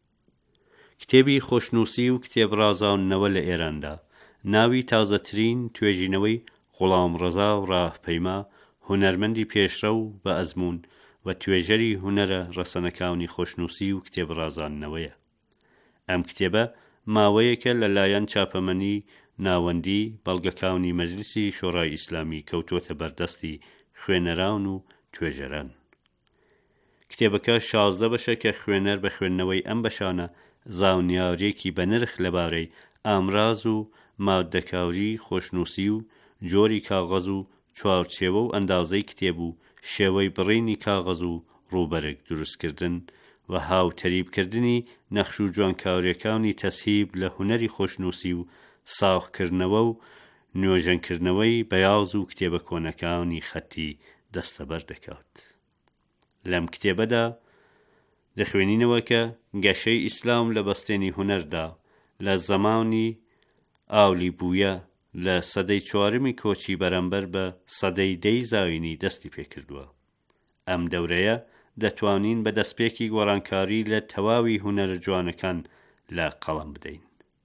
کتێبی خۆشنووسی و کتێب ڕازاندنەوە لە ئێراندا ناوی تازەترین توێژینەوەی غوڵام ڕەزا و ڕاهپەیما، هونەرمەندی پێشرە و بە ئەزمون و توێژەری هونەرە ڕەسەنەکانی خۆشنووسی و کتێب ڕازاندنەوەیە. ئەم کتێبە ماوەیەکە لەلایەن چاپەمەنی ناوەندی بەڵگەکانی مەجلیسی شۆڕای ئیسلامی کەوتووەتە بەردەستی خوێنەران و توێژەران. کتێبەکە 16 بەشە کە خوێنەر بە خوێندنەوەی ئەم بەشانە زانیاریەکی بە نرخ لەبارەی ئامراز و مادەکاوری خۆشنووسی و جۆری کاغەز و چوارچێوە و ئەندازەی کتێب و شێوەی بڕینی کاغەز و ڕووبەرگ دروستکردن و هاوتەریبکردنی نەخش و جوانکاوریەکانی تەسهیب لە هونەری خۆشنووسی و ساغکردنەوە و نوێژەنکردنەوەی بەیاز و کتێبە کۆنەکانی خەتی دەستەبەر دەکات. لەم کتێبەدا دەخوێنینەوە کە گەشەی ئیسلام لە بەستێنی هونەردا لە زەمانی ئاولی بوویە لە سەدەی 4 کۆچی بەرامبەر بە سەدەی 10 زاوینی دەستی پێکردووە. ئەم دەورەیە دەتوانین بە دەستپێکی گۆڕانکاری لە تەواوی هونەرە جوانەکان لە قەڵەم بدەین.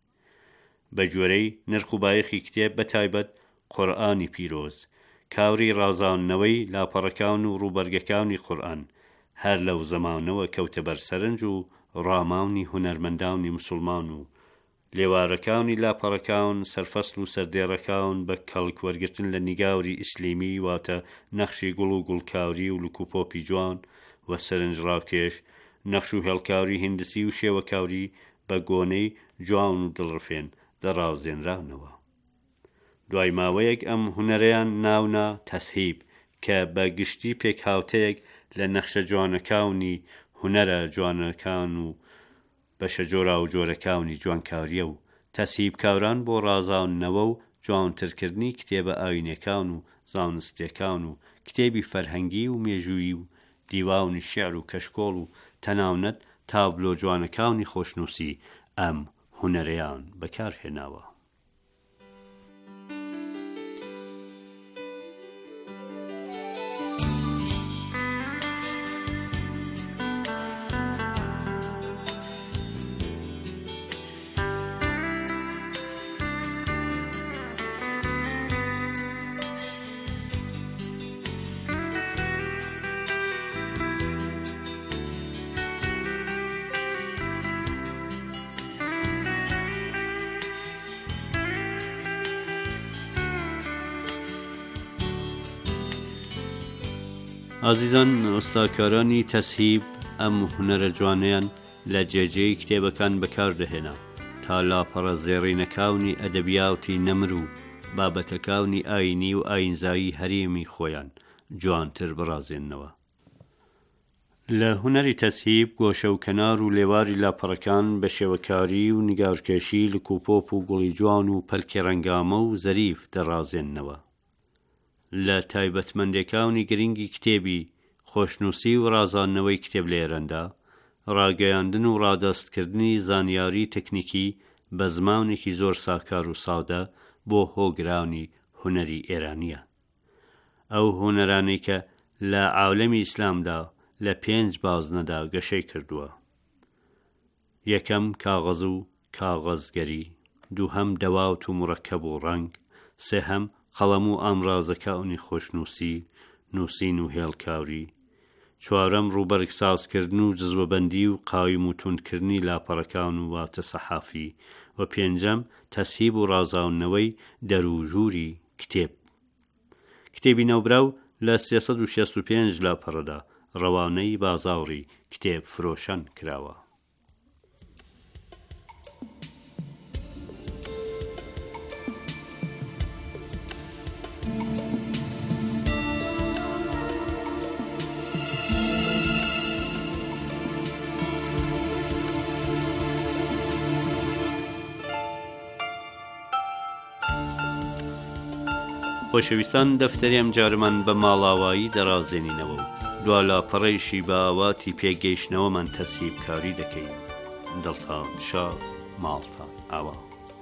بە جۆرەی نرخ و بایەخی کتێب بە تایبەت قورئانی پیرۆز، کاوری ڕازاندنەوەی لاپەڕەکان و ڕووبەرگەکانی قورئان هەر لەو زەمانەوە کەوتە بەر سەرنج و ڕاماونی هونەرمەندانی موسڵمان و لێوارەکانی لاپەڕەکان سەرفەسل و سەردێڕەکان بە کەڵک وەرگرتن لە نیگاوری ئیسلیمی واتە نەخشی گوڵ و گوڵکاوری و لوکوپۆپی جوان و سەرنج ڕاکێش، نەخش و هێڵکاوری هندسی و شێوەکاوری بە گۆنەی جوان و دڵڕفێن دەڕاوزێنراونەوە. دوای ماوەیەک ئەم هونەرەیان ناونا تەسهیب کە بە گشتی پێکهاوتەیەک لە نەخشە جوانەکانی هونەرە جوانەکان و بەشە جۆرا و جۆرەکانی جوانکاریە و تەسهیبکاوران بۆ ڕازاندنەوە و جوانترکردنی کتێبە ئاوینەکان و زانستیەکان و کتێبی فەرهەنگی و مێژوویی و دیواونی شێعر و کەشکۆڵ و تەناونەت تابلۆ جوانەکانی خۆشنووسی ئەم هونەرەیان بەکارهێناوە. ئازیزان ئۆستاکارانی تەسهیب ئەم هونەرە جوانەیان لە جێجێی کتێبەکان بەکاردەهێنا تا لاپەڕە زێڕینەکاونی ئەدەبیاتی نەمر و بابەتەکاونی ئاینی و ئاینزایی هەرێمی خۆیان جوانتر بڕازێننەوە. لە هونەری تەسهیب گۆشە و کەنار و لێواری لاپەڕەکان بە شێوەکاری و نیگارکێشی لە کوپۆپ و گوڵی جوان و پەلکی ڕەنگامە و زەریف دەڕازێننەوە. لە تایبەتمەندێکاونی گرنگی کتێبی خۆشنووسی و ڕازاندنەوەی کتێب لە ئێرەندا ڕاگەیاندن و ڕادەستکردنی زانیاری تەکنیکی بە زمانێکی زۆر ساکار و سادە بۆ هۆگراونی هونەری ئێرانیە. ئەو هونەرانەی کە لە عالەمی ئیسلامدا لە 5 بازنەدا گەشەی کردووە. یەکەم کاغەز و کاغەزگەری، دووهەم دەواوت و مڕەکەب و ڕەنگ، سێهەم قەڵەم و ئامرازەکانی خۆشنووسی، نووسین و هێڵکاوری، چوارەم ڕووبەرگ سازکردن و جزوەبەندی و قایم و توندکردنی لاپەڕەکان و واتە سەحافی، و پێنجەم تەسهیب و ڕازاندنەوەی دەروژووری کتێب. کتێبی نەوبراو لە 365 لاپەڕەدا ڕەوانەی بازاڕی کتێب فرۆشان کراوە. خۆشەویستان، دەفتەری ئەم جارمان بە ماڵاوایی دەڕازێنینەوە و دوالاپەڕەیشی بە ئاواتی پێگەیشتنەوەمان تەسهیبکاری دەکەین. دڵتان شاد، ماڵتان ئاوا.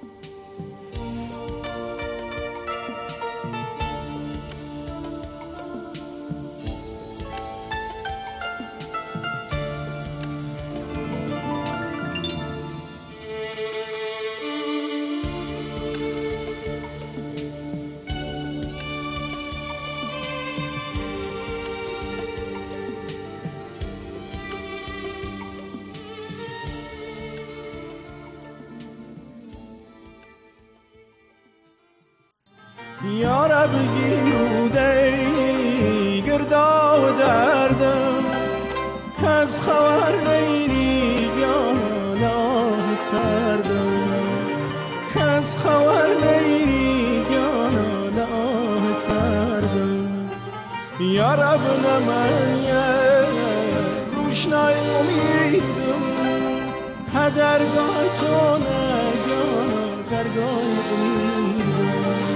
یارب گیروده گردا و دردم کس خبر نیری گانا سردم، کس خبر نیری گانا سردم. یارب نمانیه روشنای امیدم هدرگاه تو نگانا درگاه امیدم،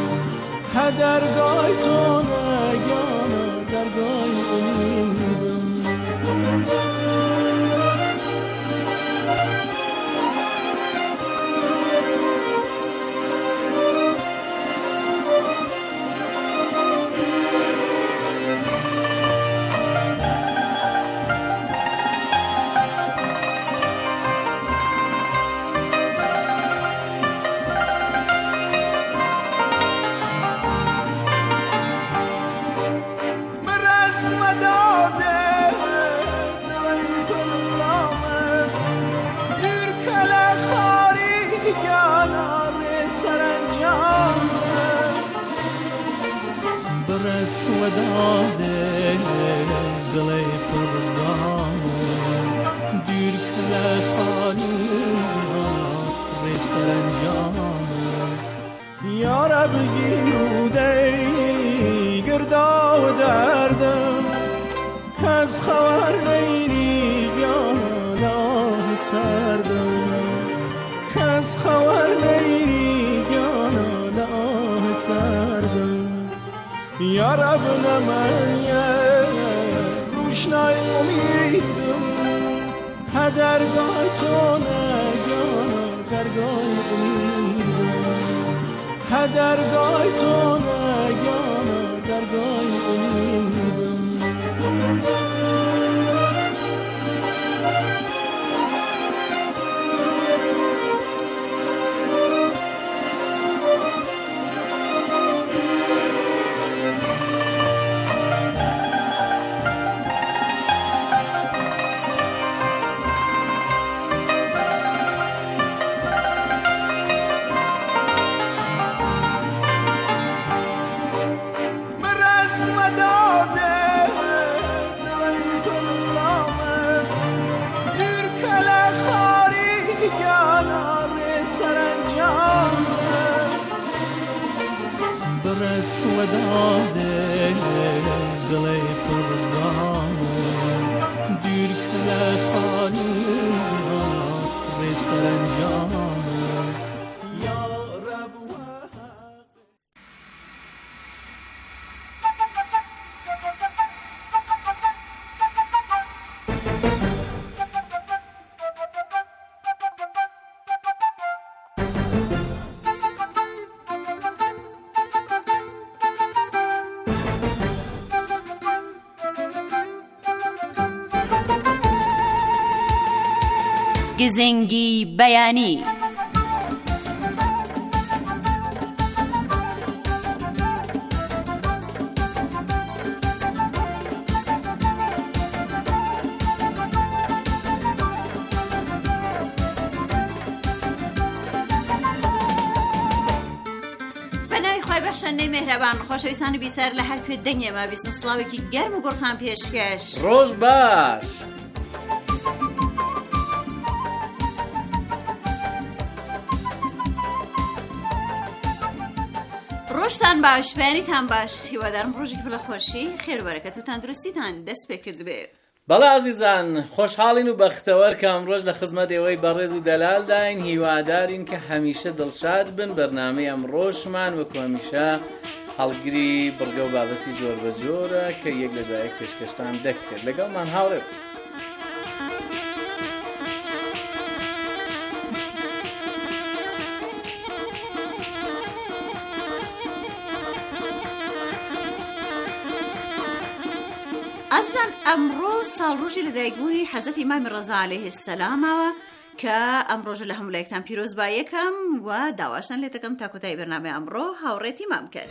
درگاه تو نگانا درگاه امیدم. وداده دلی پرزانه دیر کل خالی ری سرنجانه. یارب گیروده گردا و دردم کس خبر نیری گانا سردم، کس خبر نیری گانا سردم. یارب نمانیه روشنای امیدم هدرگاه تو نگانا درگاه امیدم، هدرگاه تو نگانا درگاه امیدم. داده دل پرزان دیر کل خالی به سرانجام گزنگی بەیانی. بەخشەندەی مێهرەبان خۆشەویستانی بیسەر لە هەر کوێ دەنگێمە بیستن سڵاوێکی گەرم و گوڕتان پێشکەش. ڕۆژ باش. ڕۆژتان باش، بەیانیتان باش، هیوادارم ڕۆژێکی پڕ لە خۆشی خێربەرەکەت و تەندروستیتان دەست پێ کرد بێ. بەڵێ عەزیزان، خۆشحاڵین و بەختەوەر کە ئەمڕۆژ لە خزمەت ئێوەی بەڕێز و دەلال داین. هیوادارین کە هەمیشە دڵشاد بن. بەرنامەی ئەمڕۆشمان وەکو هەمیشە هەڵگری بڕگە و بابەتی جۆر بە جۆرە کە یەک لە دوایەک پێشکەشتان دەکرێت. لەگەڵمان هاوڕێ ئەزان ئەمڕۆ ساڵڕۆژی لەدایکبوونی حەزەتی ئیمامی ڕەزا عەلەیهی السەلامەوە کە ئەم ڕۆژە لە هەموو لایەکتان پیرۆزبا یەکەم و داواشتان لێ دەکەم تا کۆتایی بەرنامەی ئەمڕۆ هاوڕێتی مام کرد.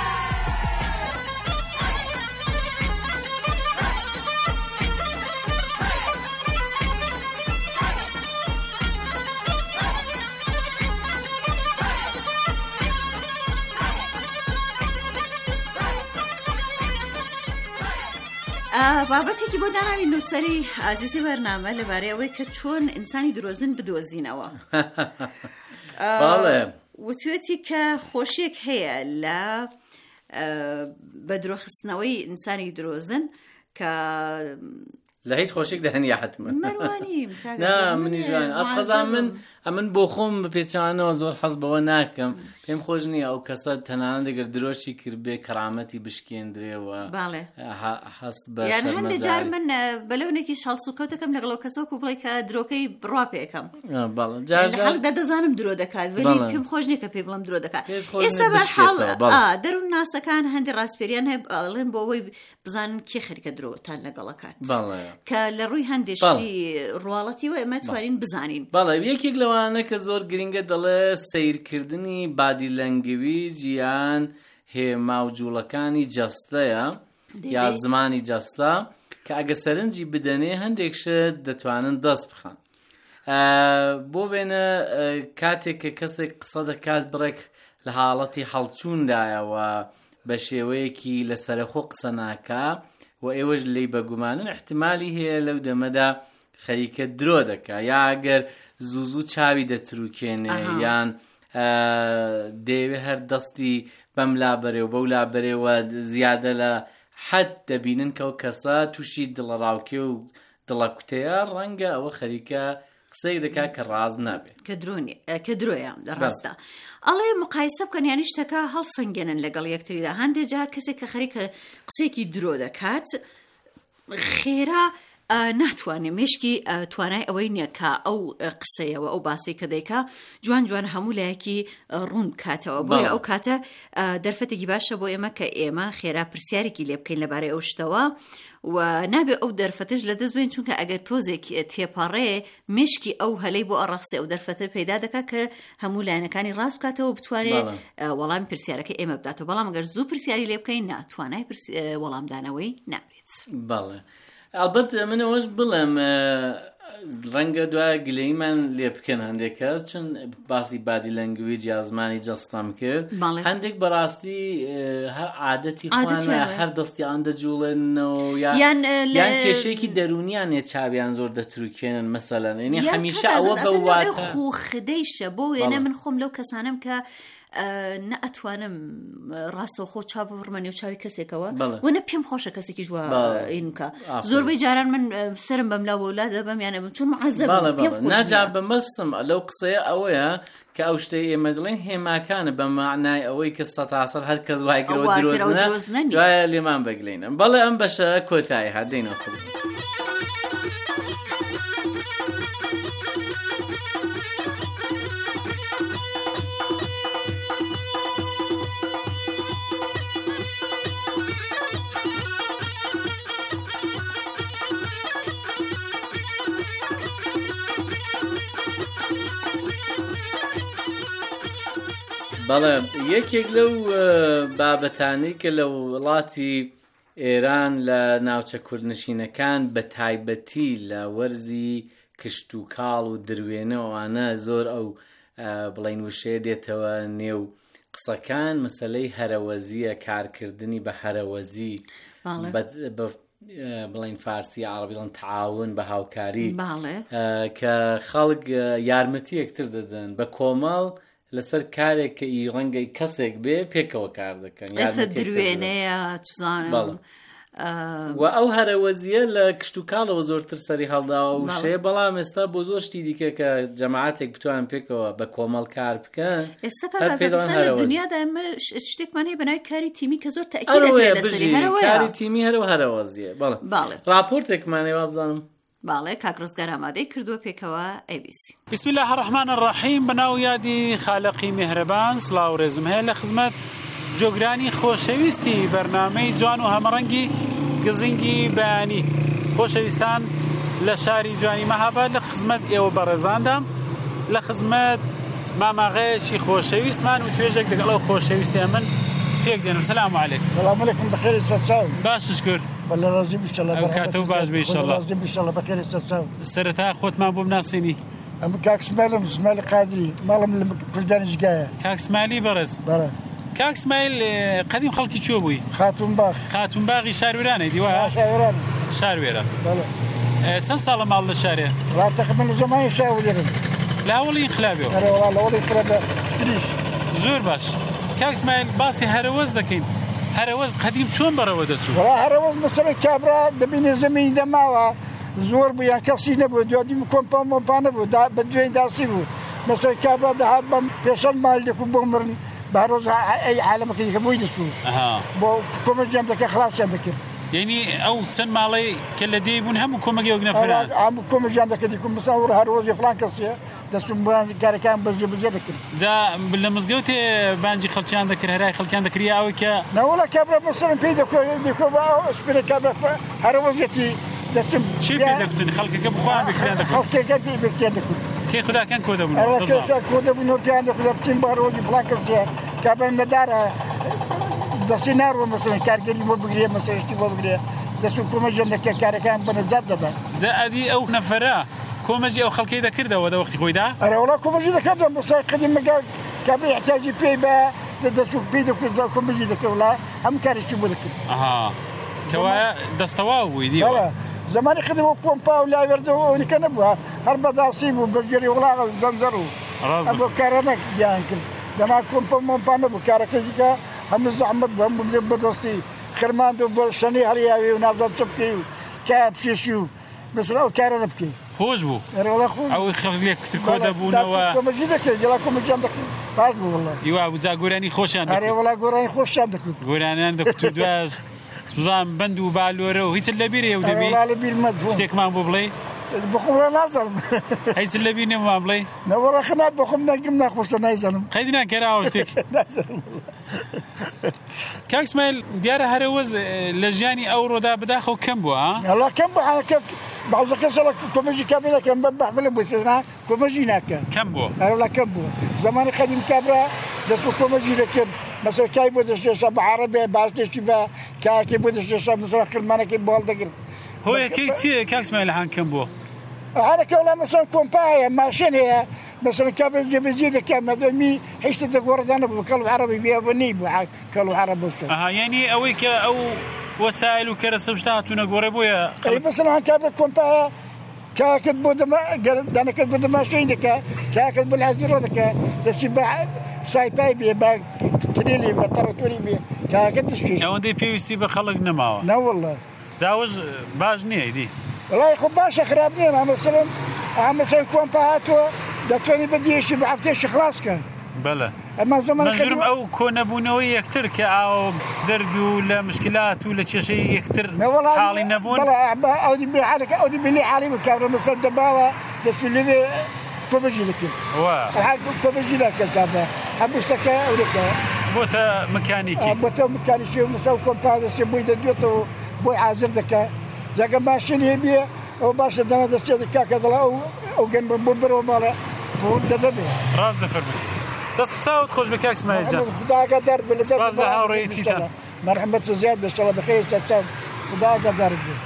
بابەتێکی بۆ داناوی نووسەری ئازیزی بەرنامە لەبارەی ئەوەی کە چۆن ئینسانی درۆزن بدۆزینەوە. وتوێتی کە خۆشیەک هەیە لە بەدرۆخستنەوەی ئینسانی درۆزن کە لە هیچ خۆشێک دەهەنیا حتممە مەروانیم منی جوان ئەسقەزان من بۆ خۆم بە پێچانەوە زۆر حەز بەوە ناکەم. پێم خۆش نییە ئەو کەسە تەنانە دەگەر درۆشی کرد بێ کەرامەتی بشکێندرێەوە. باڵێ هەست بە یان هەندێک جار من بەلەونێکی شەڵسوکەوتەکەم لەگەڵ کەسەوەکو بڵێ کە درۆکەی بڕوا پێەکەم هەڵدا دەزانم درۆ دەکات ولی پێم خۆش نییە کە پێ بڵم درۆ دەکات. ئێستا بەحاڵ دەروون ناسەکان هەندی ڕاستپێریان هەڵێن بۆ ئەوەی بزانن کێ خەریکە درۆتان لەگەڵەکات کە لە ڕووی هەندێشتی ڕواڵەتی و ئێمە توانین بزانین. بەڵێ یەکێک لەوانە کە زۆر گرنگە دەڵێ سیرکردنی بادی لەنگوی جیان هێما و جوڵەکانی جەستەیە یا زمانی جەستە کە ئەگە سەرنجی بدەنێ هەندێک شت دەتوانن دەست بخەن. بۆ بێنە کاتێک کە کەسێک قسە دەکات بڕێک لە حاڵەتی هەڵچووندایەوە بە شێوەیەکی لە سەرخۆ قسە ناکا و ئێوەش لێی بەگومانن احتیمالی هەیە لەو دەمەدا خەریکە درۆ دەکا یا ئەگەر زوو چاوی دەتروکێنێ یان دەیەوێ هەر دەستی بەم لابەرێ و بەو لابەرێەوە زیادە لە حەد دەبینن کە ئەو کەسە تووشی دڵەڕاوکێ و دڵە کوتەیە ڕەنگە ئەوە خەریکە قسەی دەکا کە ڕاز نابێت کە درۆیە ڕاستە. ئەڵێ مقایسە بکەن یانی شتەکە هەڵسەنگێنن لەگەڵ یەکتریدا. هەندێک جار کەسێک کە خەریکە قسێکی درۆ دەکات خێرا ناتوانێ مێشکی توانای ئەوەی نییە کە ئەو قسەیەوە ئەو باسی کە دەیکا جوان هەموو لایەکی ڕوون کاتەوە بۆیە ئەو کاتە دەرفەتێکی باشە بۆ ئێمە کە ئێمە خێرا پرسیارێکی لێ بکەین لەبارەی ئەو شتەوە و نابێ ئەو دەرفەتش لە دەست بێن چونکە ئەگەر تۆزێک تێپەڕێ مێشکی ئەو هەلەی بۆ ئەڕەخسێ ئەو دەرفەتە پەیدا دەکات کە هەموو لایەنەکانی ڕاست بکاتەوە بتوانێت وەڵامی پرسیارەکە ئێمە بداتەوە. بەڵام ئەگەر زوو پرسیاری لێ بکەین ناتوانای وەڵامدانەوەی نابێت. بەڵێ ئەلبەت منەوەش بڵێم ڕەنگە دوای گلەیمان لێ بکەن هەندێک کەس چون باسی بادی لەنگویج یا زمانی جەستەم کرد هەندێک بەڕاستی هەر عادەتی خوانە هەر دەستیان دەجوڵێنەوە یان کێشەیەکی دەرونیان نێ چاویان زۆر دەتروکێنن مەسەلەن یعنی هەمیشە ئەوە بەواتە خودەیشە بۆ وێنە من خۆم لەو کەسانم کە نەئەتوانم ڕاستەوخۆ چاپ بڕمەنی و چاوی کەسێکەوە بەڵێ. وەنە پێم خۆشە کەسێکی ژوا بەڵێ. ئینکە زۆربەی جاران من سرم بەملا وڵادە بەمیانە بم چون معەزەبم پێم خۆش ناجا بمەستم لەو قسەیە ئەوەیە کە ئەو شتەی ئێمە دڵێن هێماکانە بە معنای ئەوەی کە 100% هەر کەس وایگرەوە درۆزنە دوایە لێمان بەگلێنە بەڵێ ئەم بەشە کۆتایی هادەینەوە خۆ بەڵێ یەکێک لەو بابەتانی کە لە وڵاتی ئێران لە ناوچە کوردنشینەکان بە تایبەتی لە وەرزی کشت و کاڵ و دروێنەوەوانە زۆر ئەو بڵین وشەیە دێتەوە نێو قسەکان مەسەلەی هەرەوەزیە کارکردنی بە هەرەوەزی بڵین فارسی عربی بڵین تعاون بە هاوکاری کە خەڵک یارمەتی یەکتر دەدەن بە کۆمەڵ لەسەر کارێک کە ڕەنگەی کەسێک بێ پێکەوە کار دەکەن ئێستا دروێنەیە چزانم و ئەو هەرەوەزیە لە کشت و کاڵەوە زۆرتر سەری هەڵداوە وشەیە بەڵام ئێستا بۆ زۆر شتی دیکە کە جەماعەتێک بتوان پێکەوە بە کۆمەڵ کار بکەن ئێستا لە دنیادا ئەمە شتێکمان هەیە بەناوی کاری تیمی کە زۆر تەئکید دەکرێت لەسەری هەرەوەیە کاری تیمی هەرەوە هەرەوەزیە بەڵێ راپۆرتێکمانەوە بزانم باڵێ کاک ڕزگار ئامادەی کردووە پێکەوە ABC. بسم الله الرحمن الرحیم بەناو یادی خالقی میهرەبان سڵاو و ڕێزم هەیە لە خزمەت جۆگرانی خۆشەویستی بەرنامەی جوان و هەمەڕەنگی گزینگی بەیانی خۆشەویستان لە شاری جوانی مەهاباد لە خزمەت ئێوە بەڕێزاندام لە خزمەت ماماغەیەکی خۆشەویستمان و توێژێک لەگەڵ ئەو خۆشەویستی من پێک دێنم. سەلام عەلەیکم. سەلام عەلەیکم بەخێر ئێستاچاو. باش شکر. بەڵێ ڕازی بیشەڵە ئەو کاتە باش بێ ئینشەڵڵا. ڕازی بیشەڵە بەخێر ئێستاچاو. سەرەتا خۆتمان بۆ بناسیینی. ئەم کاک اسماعیلم اسماعیل قادری ماڵم لە کوردانیشگایە. کاک اسماعیلی بەڕێز. بەڵێ. کاک اسماعیل قەدیم خەڵکی چۆ بووی؟ خاتونباغی شارورانەی دیوە؟ شارورانە. شاروێرە. بەڵێ. چەند ساڵە ماڵ لە شارێ؟ وڵات تقریباً لە زەمانی شاولێرم. لە هەوڵی ئینقلابیەوە؟ ئەرێ وڵات لە هەوڵی ئینقلابە تریش. زۆر باش. کاک اسماعیل باسی هەرەوەز دەکەین. هەرەوەز قەدیم چۆن بەڕەوە دەچوو؟ وڵا هەرەوەز مەسەلەی کابرا دەبینێ زەمینی دەماوە زۆر بوو یان کەسی نەبوو دوادیم کۆمپا مۆمپا نەبوو بە دوێن داسی بوو مەسەلەی کابرا دەهات بەم پێشەل ماڵ دەکو بۆ مرن بەهەرۆز ئەی عالەمەکەی کە بووی دەچوو بۆ کۆمەژیان دەکە خلاصیان دەکرد. یعنی ئەو چەند ماڵەی کە لە دێی بوون هەموو کۆمەگی وەک نەفران هەموو کۆمەژیان دەکردی کوم مەسەڵ هەرۆزی فڵان کەسیە دەچوون بۆیان کارەکان بەجێ دەکرد. جا لە مزگەوتێ بانجی خەڵکیان دەکرد هەرای خەڵکیان دەکرد ئەوەی کە نەوەڵا کابرا مەسەڵەن پێی دەکۆ سپێرە کابرا هەرۆزێکی دەچم چی پێ دەکوتن خەڵکەکە بخوایان بکریان دەکرد خەڵکەکە بکریان دەکرد کێ خوداکەن کۆ دەبوون کۆ دەبوون پیان دەکرد بچین بە هەرۆزی فڵان کەسیە کابرا نەدارە دەستی ناڕوە مەسەڵەن کارگەری بۆ بگرێ مەسەڵشتی بۆ بگرێ دەسوو کۆمەژیان دەکە کارەکان بەنەجات دەدەن. جا ئەدی ئەو نەفەرە کۆمەژی ئەو خەڵکەی دەکردەوە دە وەختی خۆیدا؟ ئەرە وڵا کۆمەژی دەکردەوە بەسای قەدیم مەگا کابرا احتیاجی پێی بە دەسوو پێی دەکرد کۆمەژی دەکرد وڵا هەموو کارێکی بۆ دەکرد. کەوایە دەستەواو بووی دیوە. زمانی خدمەوە کۆمپا و لاوێردەوە ئەوەنیکە نەبووە هەر بەداسی بوو بەجێری وڵاغ زەنجەر و ئەبۆ کارە نەکردیان کرد دەما کۆمپا مۆمپا نەبوو کارەکەیکە هەموو زەحمەت بوو هەموو بەدەستی خرماند و بۆ شەنی هەڵیاوی و نازان چ بکەی و کای بشێشی و مثلا ئەو کارە نەبکەی خۆش بوو ئەوەی خەڵک کۆ دەبوونەوە کۆمەژی دەکرد جەڵا کۆمەژیان دەکرد باش بوو وەڵڵا هیوا جا گۆرانی خۆشیان دەکرد. ئەرێ وەڵا گۆرانی خۆشیان دەکرد گۆرانیان دەکرد دوای سوزان بند و بالۆرە و هیچ لەبیرە ئەو دەبی شتێکمان بۆ بڵێ بخۆم نازانم هیچ لەبی نێمان بڵێ نەوەڵا خەنات بخۆم نەگەم ناخۆشە نایزانم قەیدی ناکەراوە شتێک. کاک اسماعیل دیارە هەرەوەز لە ژیانی ئەو ڕۆدا بەداخەو کەم بووە هەڵا کەم بوو بعض کەسەڵە کۆمەژی کابرا نەکەن بەحملە بۆ کۆمەژی ناکەن کەم بووە هەرەوڵا کەم بووە زمانی قەدیم کابرا دەستوو کۆمەژی دەکرد مەسەڵ کای بۆ دەشێشە بە عەرەبێ باشتێکی بە کاکێ بۆ دەشێشە مەسەڵ خرمانەکەی بۆ هەڵدەگرت. هۆیەکەی چییە کاک اسماعیل هەان کەم بووە؟ هەرەکە وڵا مەسەڵ کۆمپا هەیە ماشین هەیە مەسەڵ کابرا جێبەجێ دەکات مەدەمی هیچ شتێک دەگۆڕدان نەبوو کەڵ عەرەبی بێ نەی بوو کەڵ عەرەب بۆ شت. یعنی ئەوەی کە ئەو وەسایل و کەرەسە شتا هاتوونە گۆڕێ بۆیە مەسەڵ کابرا کۆمپا هەیە کاکت بۆ دەنەکەت بۆ دەماشین دەکات کاکت بۆ لازیڕۆ دەکات دەستی سایپای بێ با ترێلی بە تەڕەتۆری بێ کاکە دشتێش ئەوەندەی پێویستی بە خەڵک نەماوە نەوەڵڵە جاوز باش نییە دی وڵای خۆ باشە خراپ نییە ئامەسەر کۆمپا هاتووە دەتوانانی بەدیێشی بە هەفتێشی خلاصکە بەڵە ئەمە زەمان منظورم ئەو کۆنەبوونەوەی یەکتر کە ئاو دەرد و لە مشکلات و لە کێشەی یەکتر حاڵی نەبوون ئەودی بێ حالەکە ئەودی بێ حالی بکاڕە مەسەر دەباوە دەستی لەوێ کۆبەژی لەکرد کۆبەژی لەکرد کابە هەموو شتەکە ئەورەکە بۆتە مکانیکی بۆتە مکانیشی و مەسەر کۆمپا دەستێ بۆی دەدوێتەوە بۆی حازر دەکە جاگە ماشین هەبێ ئەو باشە دەنا دەستێت کاکە دەڵا ئەو گەن بۆ بەرەوە ماڵە دەدەبێ ڕاست دەفەرمێ دەست ساوت خۆش بە کاک اسماعیل جان خداگە دەرد بێ سپاس لە هاوڕێیەتیتان مەرحەمەت زیاد بێ ئینشەڵا بەخێر چەند خداگە دەرد بێ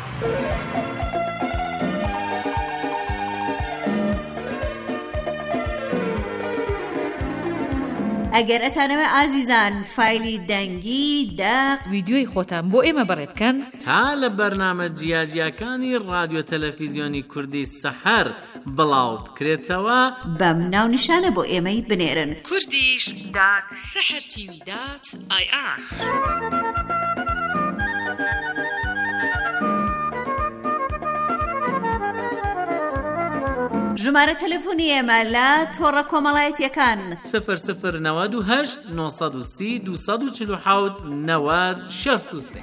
ئەگەر ئەتانەوە ئازیزان فایلی دەنگی داق ویدیۆی خۆتان بۆ ئێمە بەڕێ بکەن تا لە بەرنامە جیاجیەکانی رادیۆ تەلەڤیزیۆنی کوردی سەحەر بڵاو بکرێتەوە بەم ناونیشانە بۆ ئێمەی بنێرن kurdish.sahartv.ir ژمارە تەلەفۆنی ئێمە لە تۆڕە کۆمەڵایەتیەکان 0098 930 247 90 63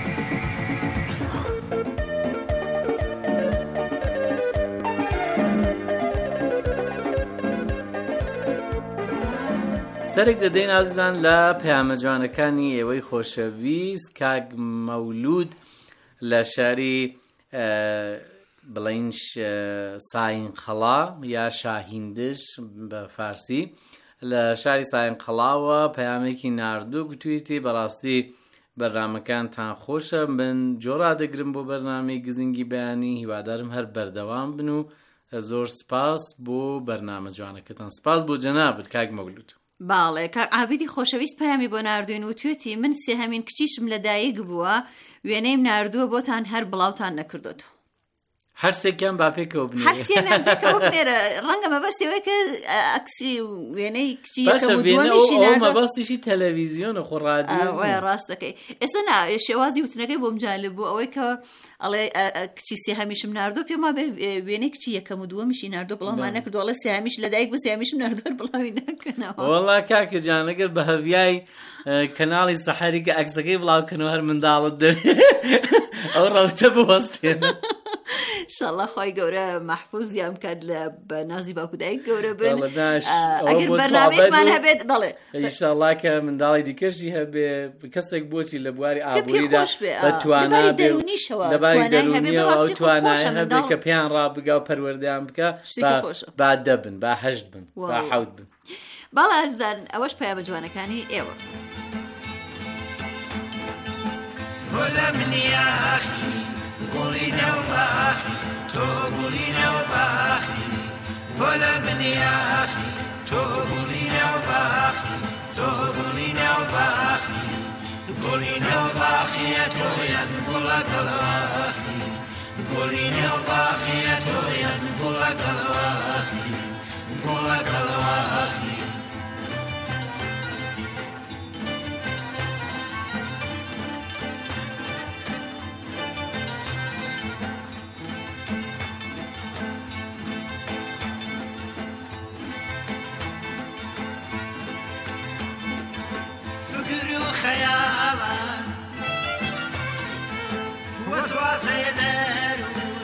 سەرێک دەدەین ئازیزان لە پەیامە جوانەکانی ئێوەی خۆشەویست کاک مەولود لە شاری بڵین ساین خەڵا یا شاهیندش بە فارسی لە شاری ساین خەڵاوە پەیامێکی ناردوو گوتوویەتی بەڕاستی بەرنامەکانتان خۆشە من جۆرا دەگرم بۆ بەرنامەی گزنگی بەیانی هیوادارم هەر بەردەوام بن و زۆر سپاس بۆ بەرنامە جوانەکەتان سپاس بۆ جەنابەت کاک مەولود باڵێ کاک عابیدی خۆشەویست پەیامی بۆ ناردوین و توێتی من سێهەمین کچیشم لەدایک بووە وێنەیم ناردووە بۆتان هەر بڵاوتان نەکردوتەوە هەرسێکیان باپێکەوە بنێ هەرسێنە بێکەوە بنێرە ڕەنگە مەبەستەوەی کە ئەکسی وێنەی کچی یەکەم و دووەمیشی ناردووە مەبەستیشی تەلەڤیزیۆنە خۆ ڕادیۆ وای ڕاستەکەی ئێستا شێوازی وتنەکەی بۆم جالب بوو ئەوەی کە ئەڵێ کچی سێهەمیشم ناردووە پێم وابێ وێنەی کچی یەکەم و دووەمیشی ناردووە بڵاومان نەکردووە ئەڵێ سێهەمیش لەدایک بوو سێهەمیشم ناردووە بڵاوی نەکەنەوە وەڵا کاکە جان ئەگەر بە هەڤیای کەناڵی سەحەری کە عەکسەکەی بڵاوکەنەوە هەر منداڵت دەبێت ئەو ڕەوتە بوەستێنە ئینشاءالله خۆی گەورە مەحفوظ یان بکات لە بە نازی باوکودایک گەورە بن ئەگەر بەرنامەیەکمان هەبێت بەڵێ ئینشاءالله کە منداڵی دیکەشی هەبێ کەسێک بۆچی لە بواری ئابووریدا بەتوانە لەباری دەرونیەوە ئەو توانایە هەبێ کە پێیان ڕابگا و پەروەردەیان بکە با دەبن با هەشت بن با حەوت بن باڵا ئازیزان ئەوەش پەیامە جوانەکانی ئێوە ولا من يا أخي قولينا وباخي تو قولينا وباخي ولا من يا أخي تو قولينا وباخي تو قولينا وباخي قولينا وباخي يا تو يا نقول لك الواخي قولينا وباخي يا تو يا نقول لك الواخي نقول لك الواخي خيالا وسواس يدارون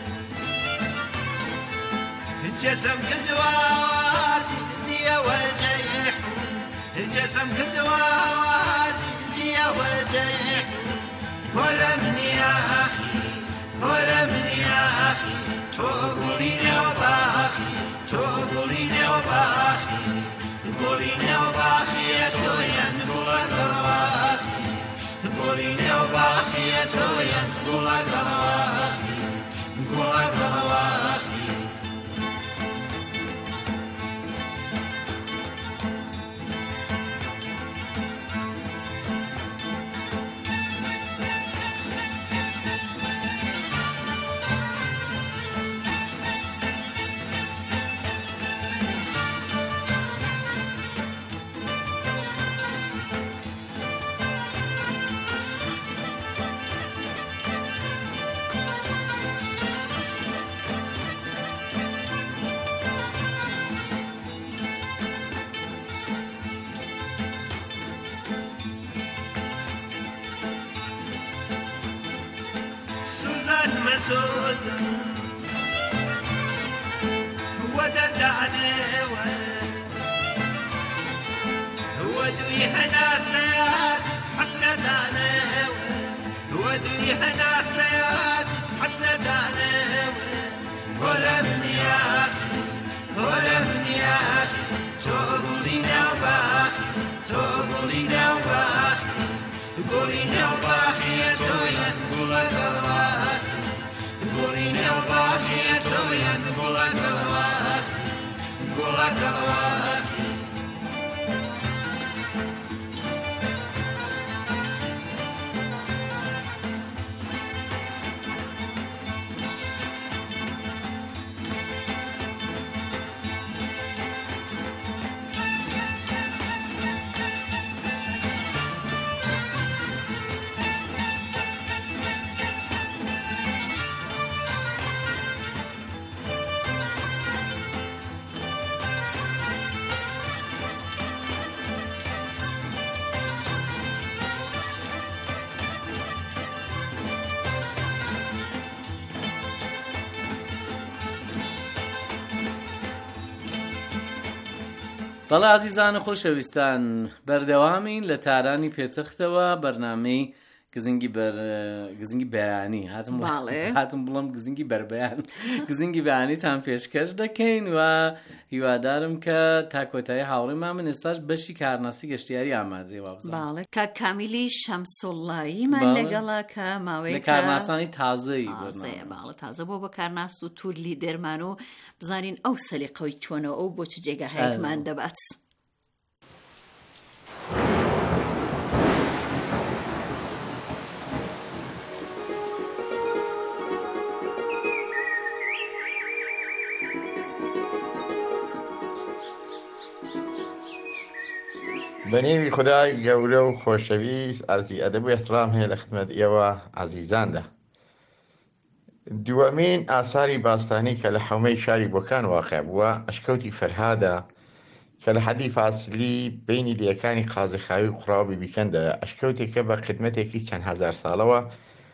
الجسم كدوات ديا وجيح الجسم كدوات ديا وجيح ولا من يا أخي ولا من يا أخي تقوليني وباخي تقوليني وباخي تقوليني وباخي يا تويا نقولك الواخي تقوليني وباخي يا تويا نقولك الواخي نقولك الواخي سوز ودردعني ودويها ناس عزيز حسرتاني ودويها ناس عزيز حسرتاني ولا من يا أخي ولا من يا أخي تقولي نوباخي تقولي نوباخي تقولي نوباخي يا تويا تقول قلباخي تقولي نوباخي يا تويا تقول قلباخي تقول قلباخي بەڵێ عزیزان و خۆشەویستان بەردەوامین لە تارانی پێتەختەوە بەرنامەی گزنگی بەیانی هاتم بڵم گزنگی بەربەیان گزنگی بەیانیتان پێشکەش دەکەین و هیوادارم کە تا کۆتایی هاوڕێمان من ئێستاش بەشی کارناسی گەشتیاری ئامادەیەوە بزانم. باڵێ کە کامیلی شەمسوڵاییمان لەگەڵا کە ماوەیە لە کارناسانی تازەی باڵە تازە بۆ بە کارناس و توورلی دەرمان و بزانین ئەو سەلیقەوەی چۆنەوە ئەو بۆ چ جێگەهەیەکمان دەبات. بەنێوی خدای گەورە و خۆشەویست ئەرزی ئەدەب و احترام هەیە لە خدمەت ئێوە عەزیزاندا. دووەمین ئاساری باستانی کە لە حومەی شاری بۆکان واقع بووە ئەشکەوتی فەرهادە کە لە حەدی فاسلی بینی دیەکانی قازیخاوی و قوڕاوی بیکەندە ئەشکەوتێکە بە خدمەتێکی چەند هەزار ساڵەوە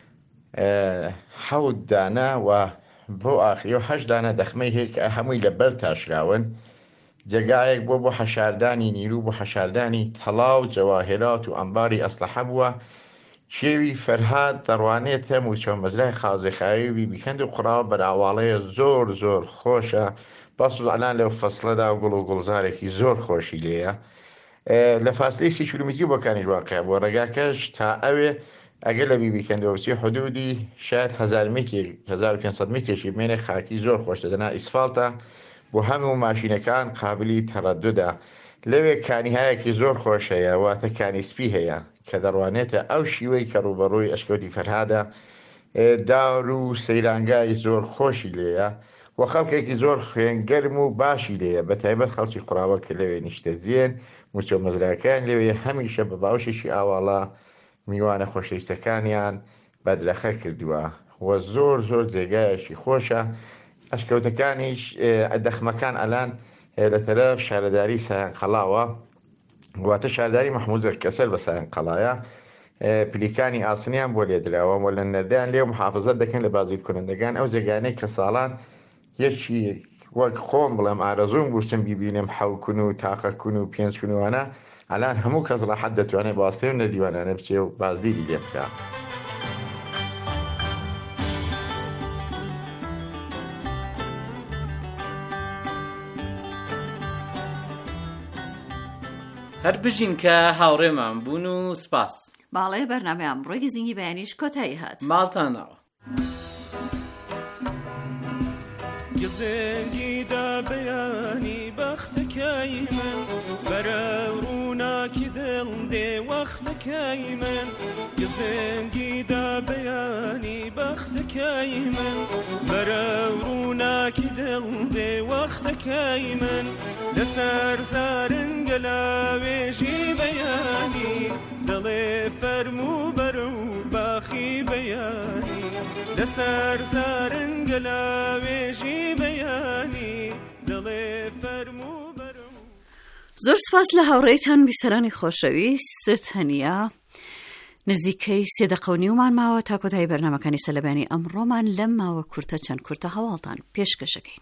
7 دانە و بۆ ئاخری 8 دانە دەخمەی هەیە کە هەمووی لە بەر تاشراون جێگایەک بۆ حەشاردانی نیرو بۆ حەشاردانی تەڵاو جەواهرات و ئەمباری ئەسلحە بووە. چێوی فەرهاد دەڕوانێت هەم و چۆمەزرای قازیخاوی بیکەند و قوڕاو بەراواڵەیە زۆر زۆر خۆشە باس و ئەلان لەو فەسڵەدا و گوڵ و گوڵزارێکی زۆر خۆشی لێیە. لە فاصلەی 30 کیلومتری بۆکانیش واقع بووە. ڕێگاکەش تا ئەوێ ئەگەر لە بیکەندەوە چی حدودی شاید 1000 متر 1500 مترێکی بمێنێ خاکی زۆر خۆش دەدەنا ئیسفالتە بۆ هەموو ماشینەکان قابلی تەڕەدودا. لەوێ کانیهایەکی زۆر خۆش هەیە واتە کانی سپی هەیە کە دەڕوانێتە ئەو شیوەی کە ڕوبەڕووی ئەشکەوتی فەرهادە. داور و سەیرانگای زۆر خۆشی لێیە و خەڵکێکی زۆر خوێنگەرم و باشی لێیە بە تایبەت خەڵکی قوڕاوە کە لەوێ نیشتەجێن موچۆ مەزراکان لەوێ هەمیشە بە باوشێکی ئاواڵا میوانە خۆشەویستەکانیان بەدرەخە کردووە و زۆر زۆر جێگایەکی خۆشە. ئەشکەوتەکانیش دەخمەکان ئەلان لە تەرەف شارەداری سایان قەڵاوە واتە شارداری مەحموود کەسەر بە سایان قەڵایە. پلیکانی ئاسنیان بۆ لێدراوە و لە نەردان لێو محافزەت دەکەن لە بازدید کنندگان ئەو جێگانەی کە ساڵان یەکی وەک خۆم بڵێم ئارەزوم بووچم بیبینم 7 کون و تاقە کون و 5 کونوانە ئەلان هەموو کەس ڕاحەت دەتوانێت باستێن لە دیوانانە بچێ و بازدیدی لێ بکە. هەر بژین کە هاوڕێمان بوون و سپاس. باڵێ بەرنامە ئەمڕۆی گزنگی بەیانیش کۆتایی هات. ماڵتانەوە. گزنگیدا بەیانی بەختەکەی من بەرە ڕووناکی دڵ دێ وەختەکەی من گزنگیدا بەیانی بەختەکەی من بەرە ڕووناکی دڵ دێ وەختەکەی من لەسەر زارنگە لاوێژی بەیانی دڵێ فەرموو بەرە و باخی بەیانی لەسەر زارنگە لاوێژی بەیانی دڵێ فەرموو بەرە زۆر سپاس لە هاوڕێیتان بیسەرانی خۆشەویست. تەنیا نزیکەی 3 دقەونیومان ماوە تا کۆتایی بەرنامەکانی سەلەبانی ئەمڕۆمان لەم ماوە کورتە چەند کورتە هەواڵتان پێشکەشەکەین.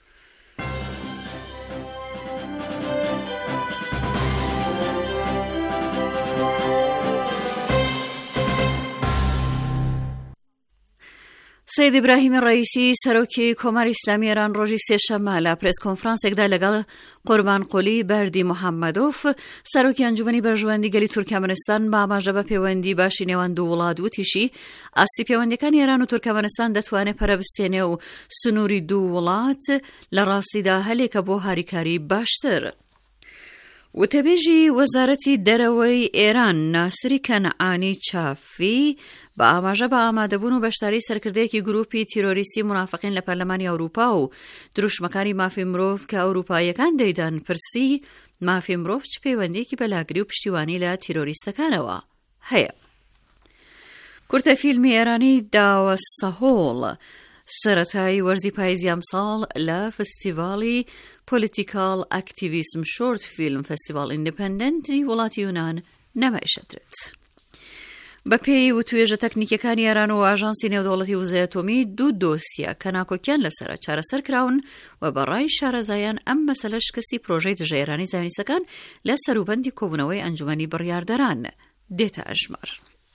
سید ئیبراهیمی ڕئیسی سەرۆکی کۆماری ئیسلامی ئێران ڕۆژی سێشەممە لە پرێس کۆنفرانسێکدا لەگەڵ قوربان قولی بەردی محەممەدۆف سەرۆکی ئەنجومەنی بەرژەوەندی گەلی تورکمەنستان بە ئاماژە بە پەیوەندی باشی نێوان دوو وڵات وتیشی ئاستی پەیوەندیەکانی ئێران و تورکمەنستان دەتوانێت پەرەبستێنێ و سنووری دوو وڵات لە ڕاستیدا هەلێکە بۆ هاریکاری باشتر. وتەبێژی وەزارەتی دەرەوەی ئێران ناسری کەنعانی چافی بە ئاماژە بە ئامادەبوون و بەشداری سەرکردەیەکی گروپی تیرۆریستی منافقین لە پەرلەمانی ئەوروپا و دروشمەکانی مافی مرۆڤ کە ئەوروپایەکان دەیدان پرسی مافی مرۆڤ چ پەیوەندیەکی بەلاگری و پشتیوانی لە تیرۆریستەکانەوە هەیە. کورتە فیلمی ئێرانی داوە سەهۆڵ سەرەتایی وەرزی پاییزی ئەمساڵ لە فستیڤاڵی پۆلیتیکال ئەکتیڤیسم شۆرت فیلم فستیڤاڵ ئیندیپەندەنتی وڵاتی یونان نەمایشەدرێت. بە پێی وتوێژە تەکنیکەکانی ئێران و ئاژانسی نێودەوڵەتی وزەی ئەتۆمی دوو دۆسیە کە ناکۆکیان لەسرە چارەسەر کراون و بەڕای شارەزایان ئەم مەسەلە شکستی پرۆژەی دژە ئێرانی زایۆنیستەکان لە سەروبەندی کۆبوونەوەی ئەنجومەنی بڕیاردەران دێتە ئەژمار.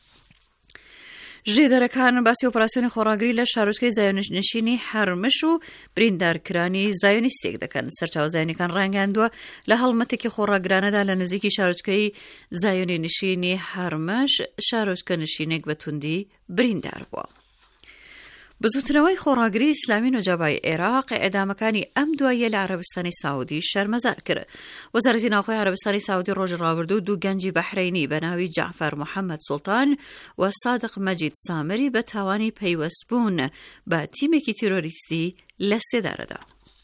ژێدەرەکان باسی ئۆپراسیۆنی خۆڕاگری لە شارۆچکەی زایۆنشینی هەرمش و بریندارکرانی زایۆنیستێک دەکەن. سەرچاوە زایۆنیەکان ڕایگەاندووە لە هەڵمەتێکی خۆڕاگرانەدا لە نزیکی شارۆچکەی زایۆنی نشینی هەرمش شارۆچکە نشینێک بە توندی بریندار بووە. بزوتنەوەی خۆڕاگری ئیسلامی نۆجابای عێراق ئێدامەکانی ئەم دواییە لە عەرەبستانی ساودی شەرمەزار کرد. وەزارەتی ناوخۆی عەرەبستانی ساودی ڕۆژی ڕابردوو دوو گەنجی بەحرەینی بە ناوی جعفەر محەممەد سوڵتان و سادق مەجید سامری بە تاوانی پەیوەستبوون بە تیمێکی تیرۆریستی لە سێدارەدا.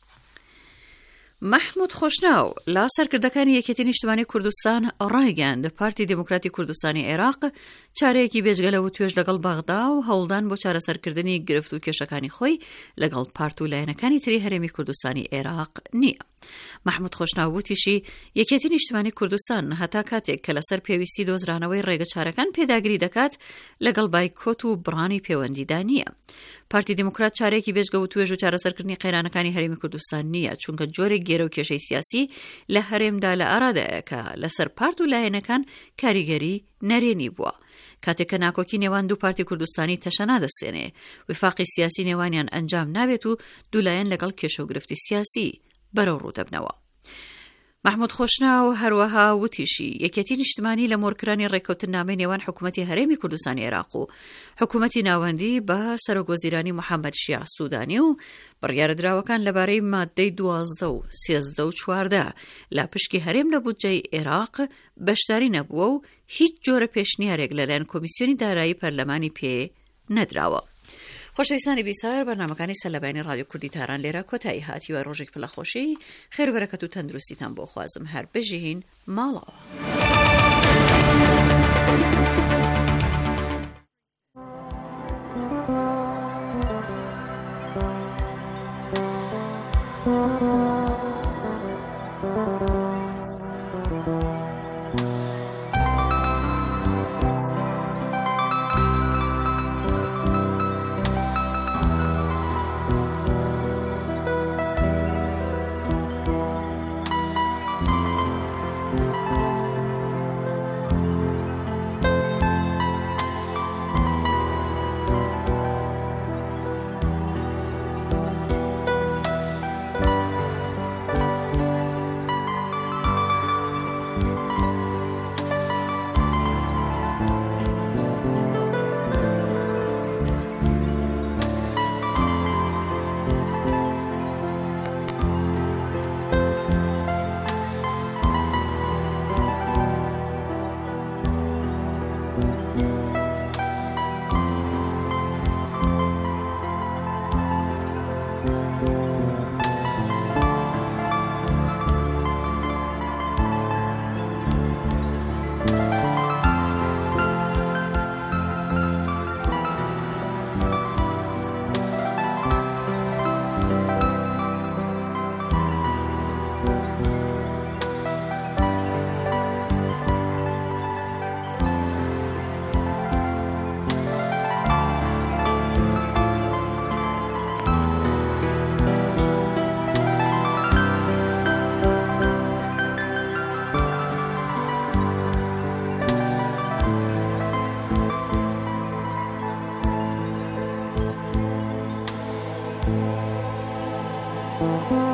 محمود خۆشناو لە سەرکردەکانی یەکێتی نیشتیمانی کوردستان ڕایگەاند پارتی دموکراتی کوردستانی عێراق چارەیەکی بێجگە لە توێژ لەگەڵ بەغدا و هەوڵدان بۆ چارەسەرکردنی گرفت و کێشەکانی خۆی لەگەڵ پارت و لایەنەکانی تری هەرێمی کوردستانی عێراق نییە. محمود خۆشناو وتیشی یەکێتی نیشتیمانی کوردستان هەتا کاتێک کە لەسەر پێویستی دۆزرانەوەی ڕێگە چارەکان پێداگیری دەکات لەگەڵ بایکۆت و بڕانی پەیوەندیدا نییە. پارتی دموکرات چارەیەکی بێژگە و توێژ و چارەسەرکردنی قەیرانەکانی هەرێمی کوردستان نییە چونکە جۆرێک گێرە و کێشەی سیاسی لە هەرێمدا لە ئارادایە کە لەسەر پارت و لایەنەکان کاریگەری نەرێنی بووە. کاتێک کە ناکۆکی نێوان دوو پارتی کوردستانی تەشە نادەستێنێ وفاقی سیاسی نێوانیان ئەنجام نابێت و دوولایەن لەگەڵ کێشە و گرفتی سیاسی بەرەو ڕوودەبنەوە. محمود خۆشناو هەروەها وتیشی یەکێتی نیشتیمانی لە مۆرکرانی ڕێککەوتن نامەی نێوان حکوومەتی هەرێمی کوردستانی عێراق و حکوومەتی ناوەندی بە سەرۆکوەزیرانی محەممەد شیع سوودانی و بڕیاردراوەکان لەبارەی مادەی 12 و 13 و 14 لە پشکی هەرێم لە بودجەی عێراق بەشداری نەبووە و هیچ جۆرە پێشنیارێک لەلایەن کۆمیسیۆنی دارایی پەرلەمانی پێ نەدراوە. خۆشەویستانی بیسار بەرنامەکانی سەلەبانی ڕادیۆ کوردی تاران لێرە کۆتایی هاتیوە. ڕۆژێک پلەخۆشی خێر و بەرەکەت و تەندروستیتان بۆ خوازم هەر بژین ماڵەوە. Thank you.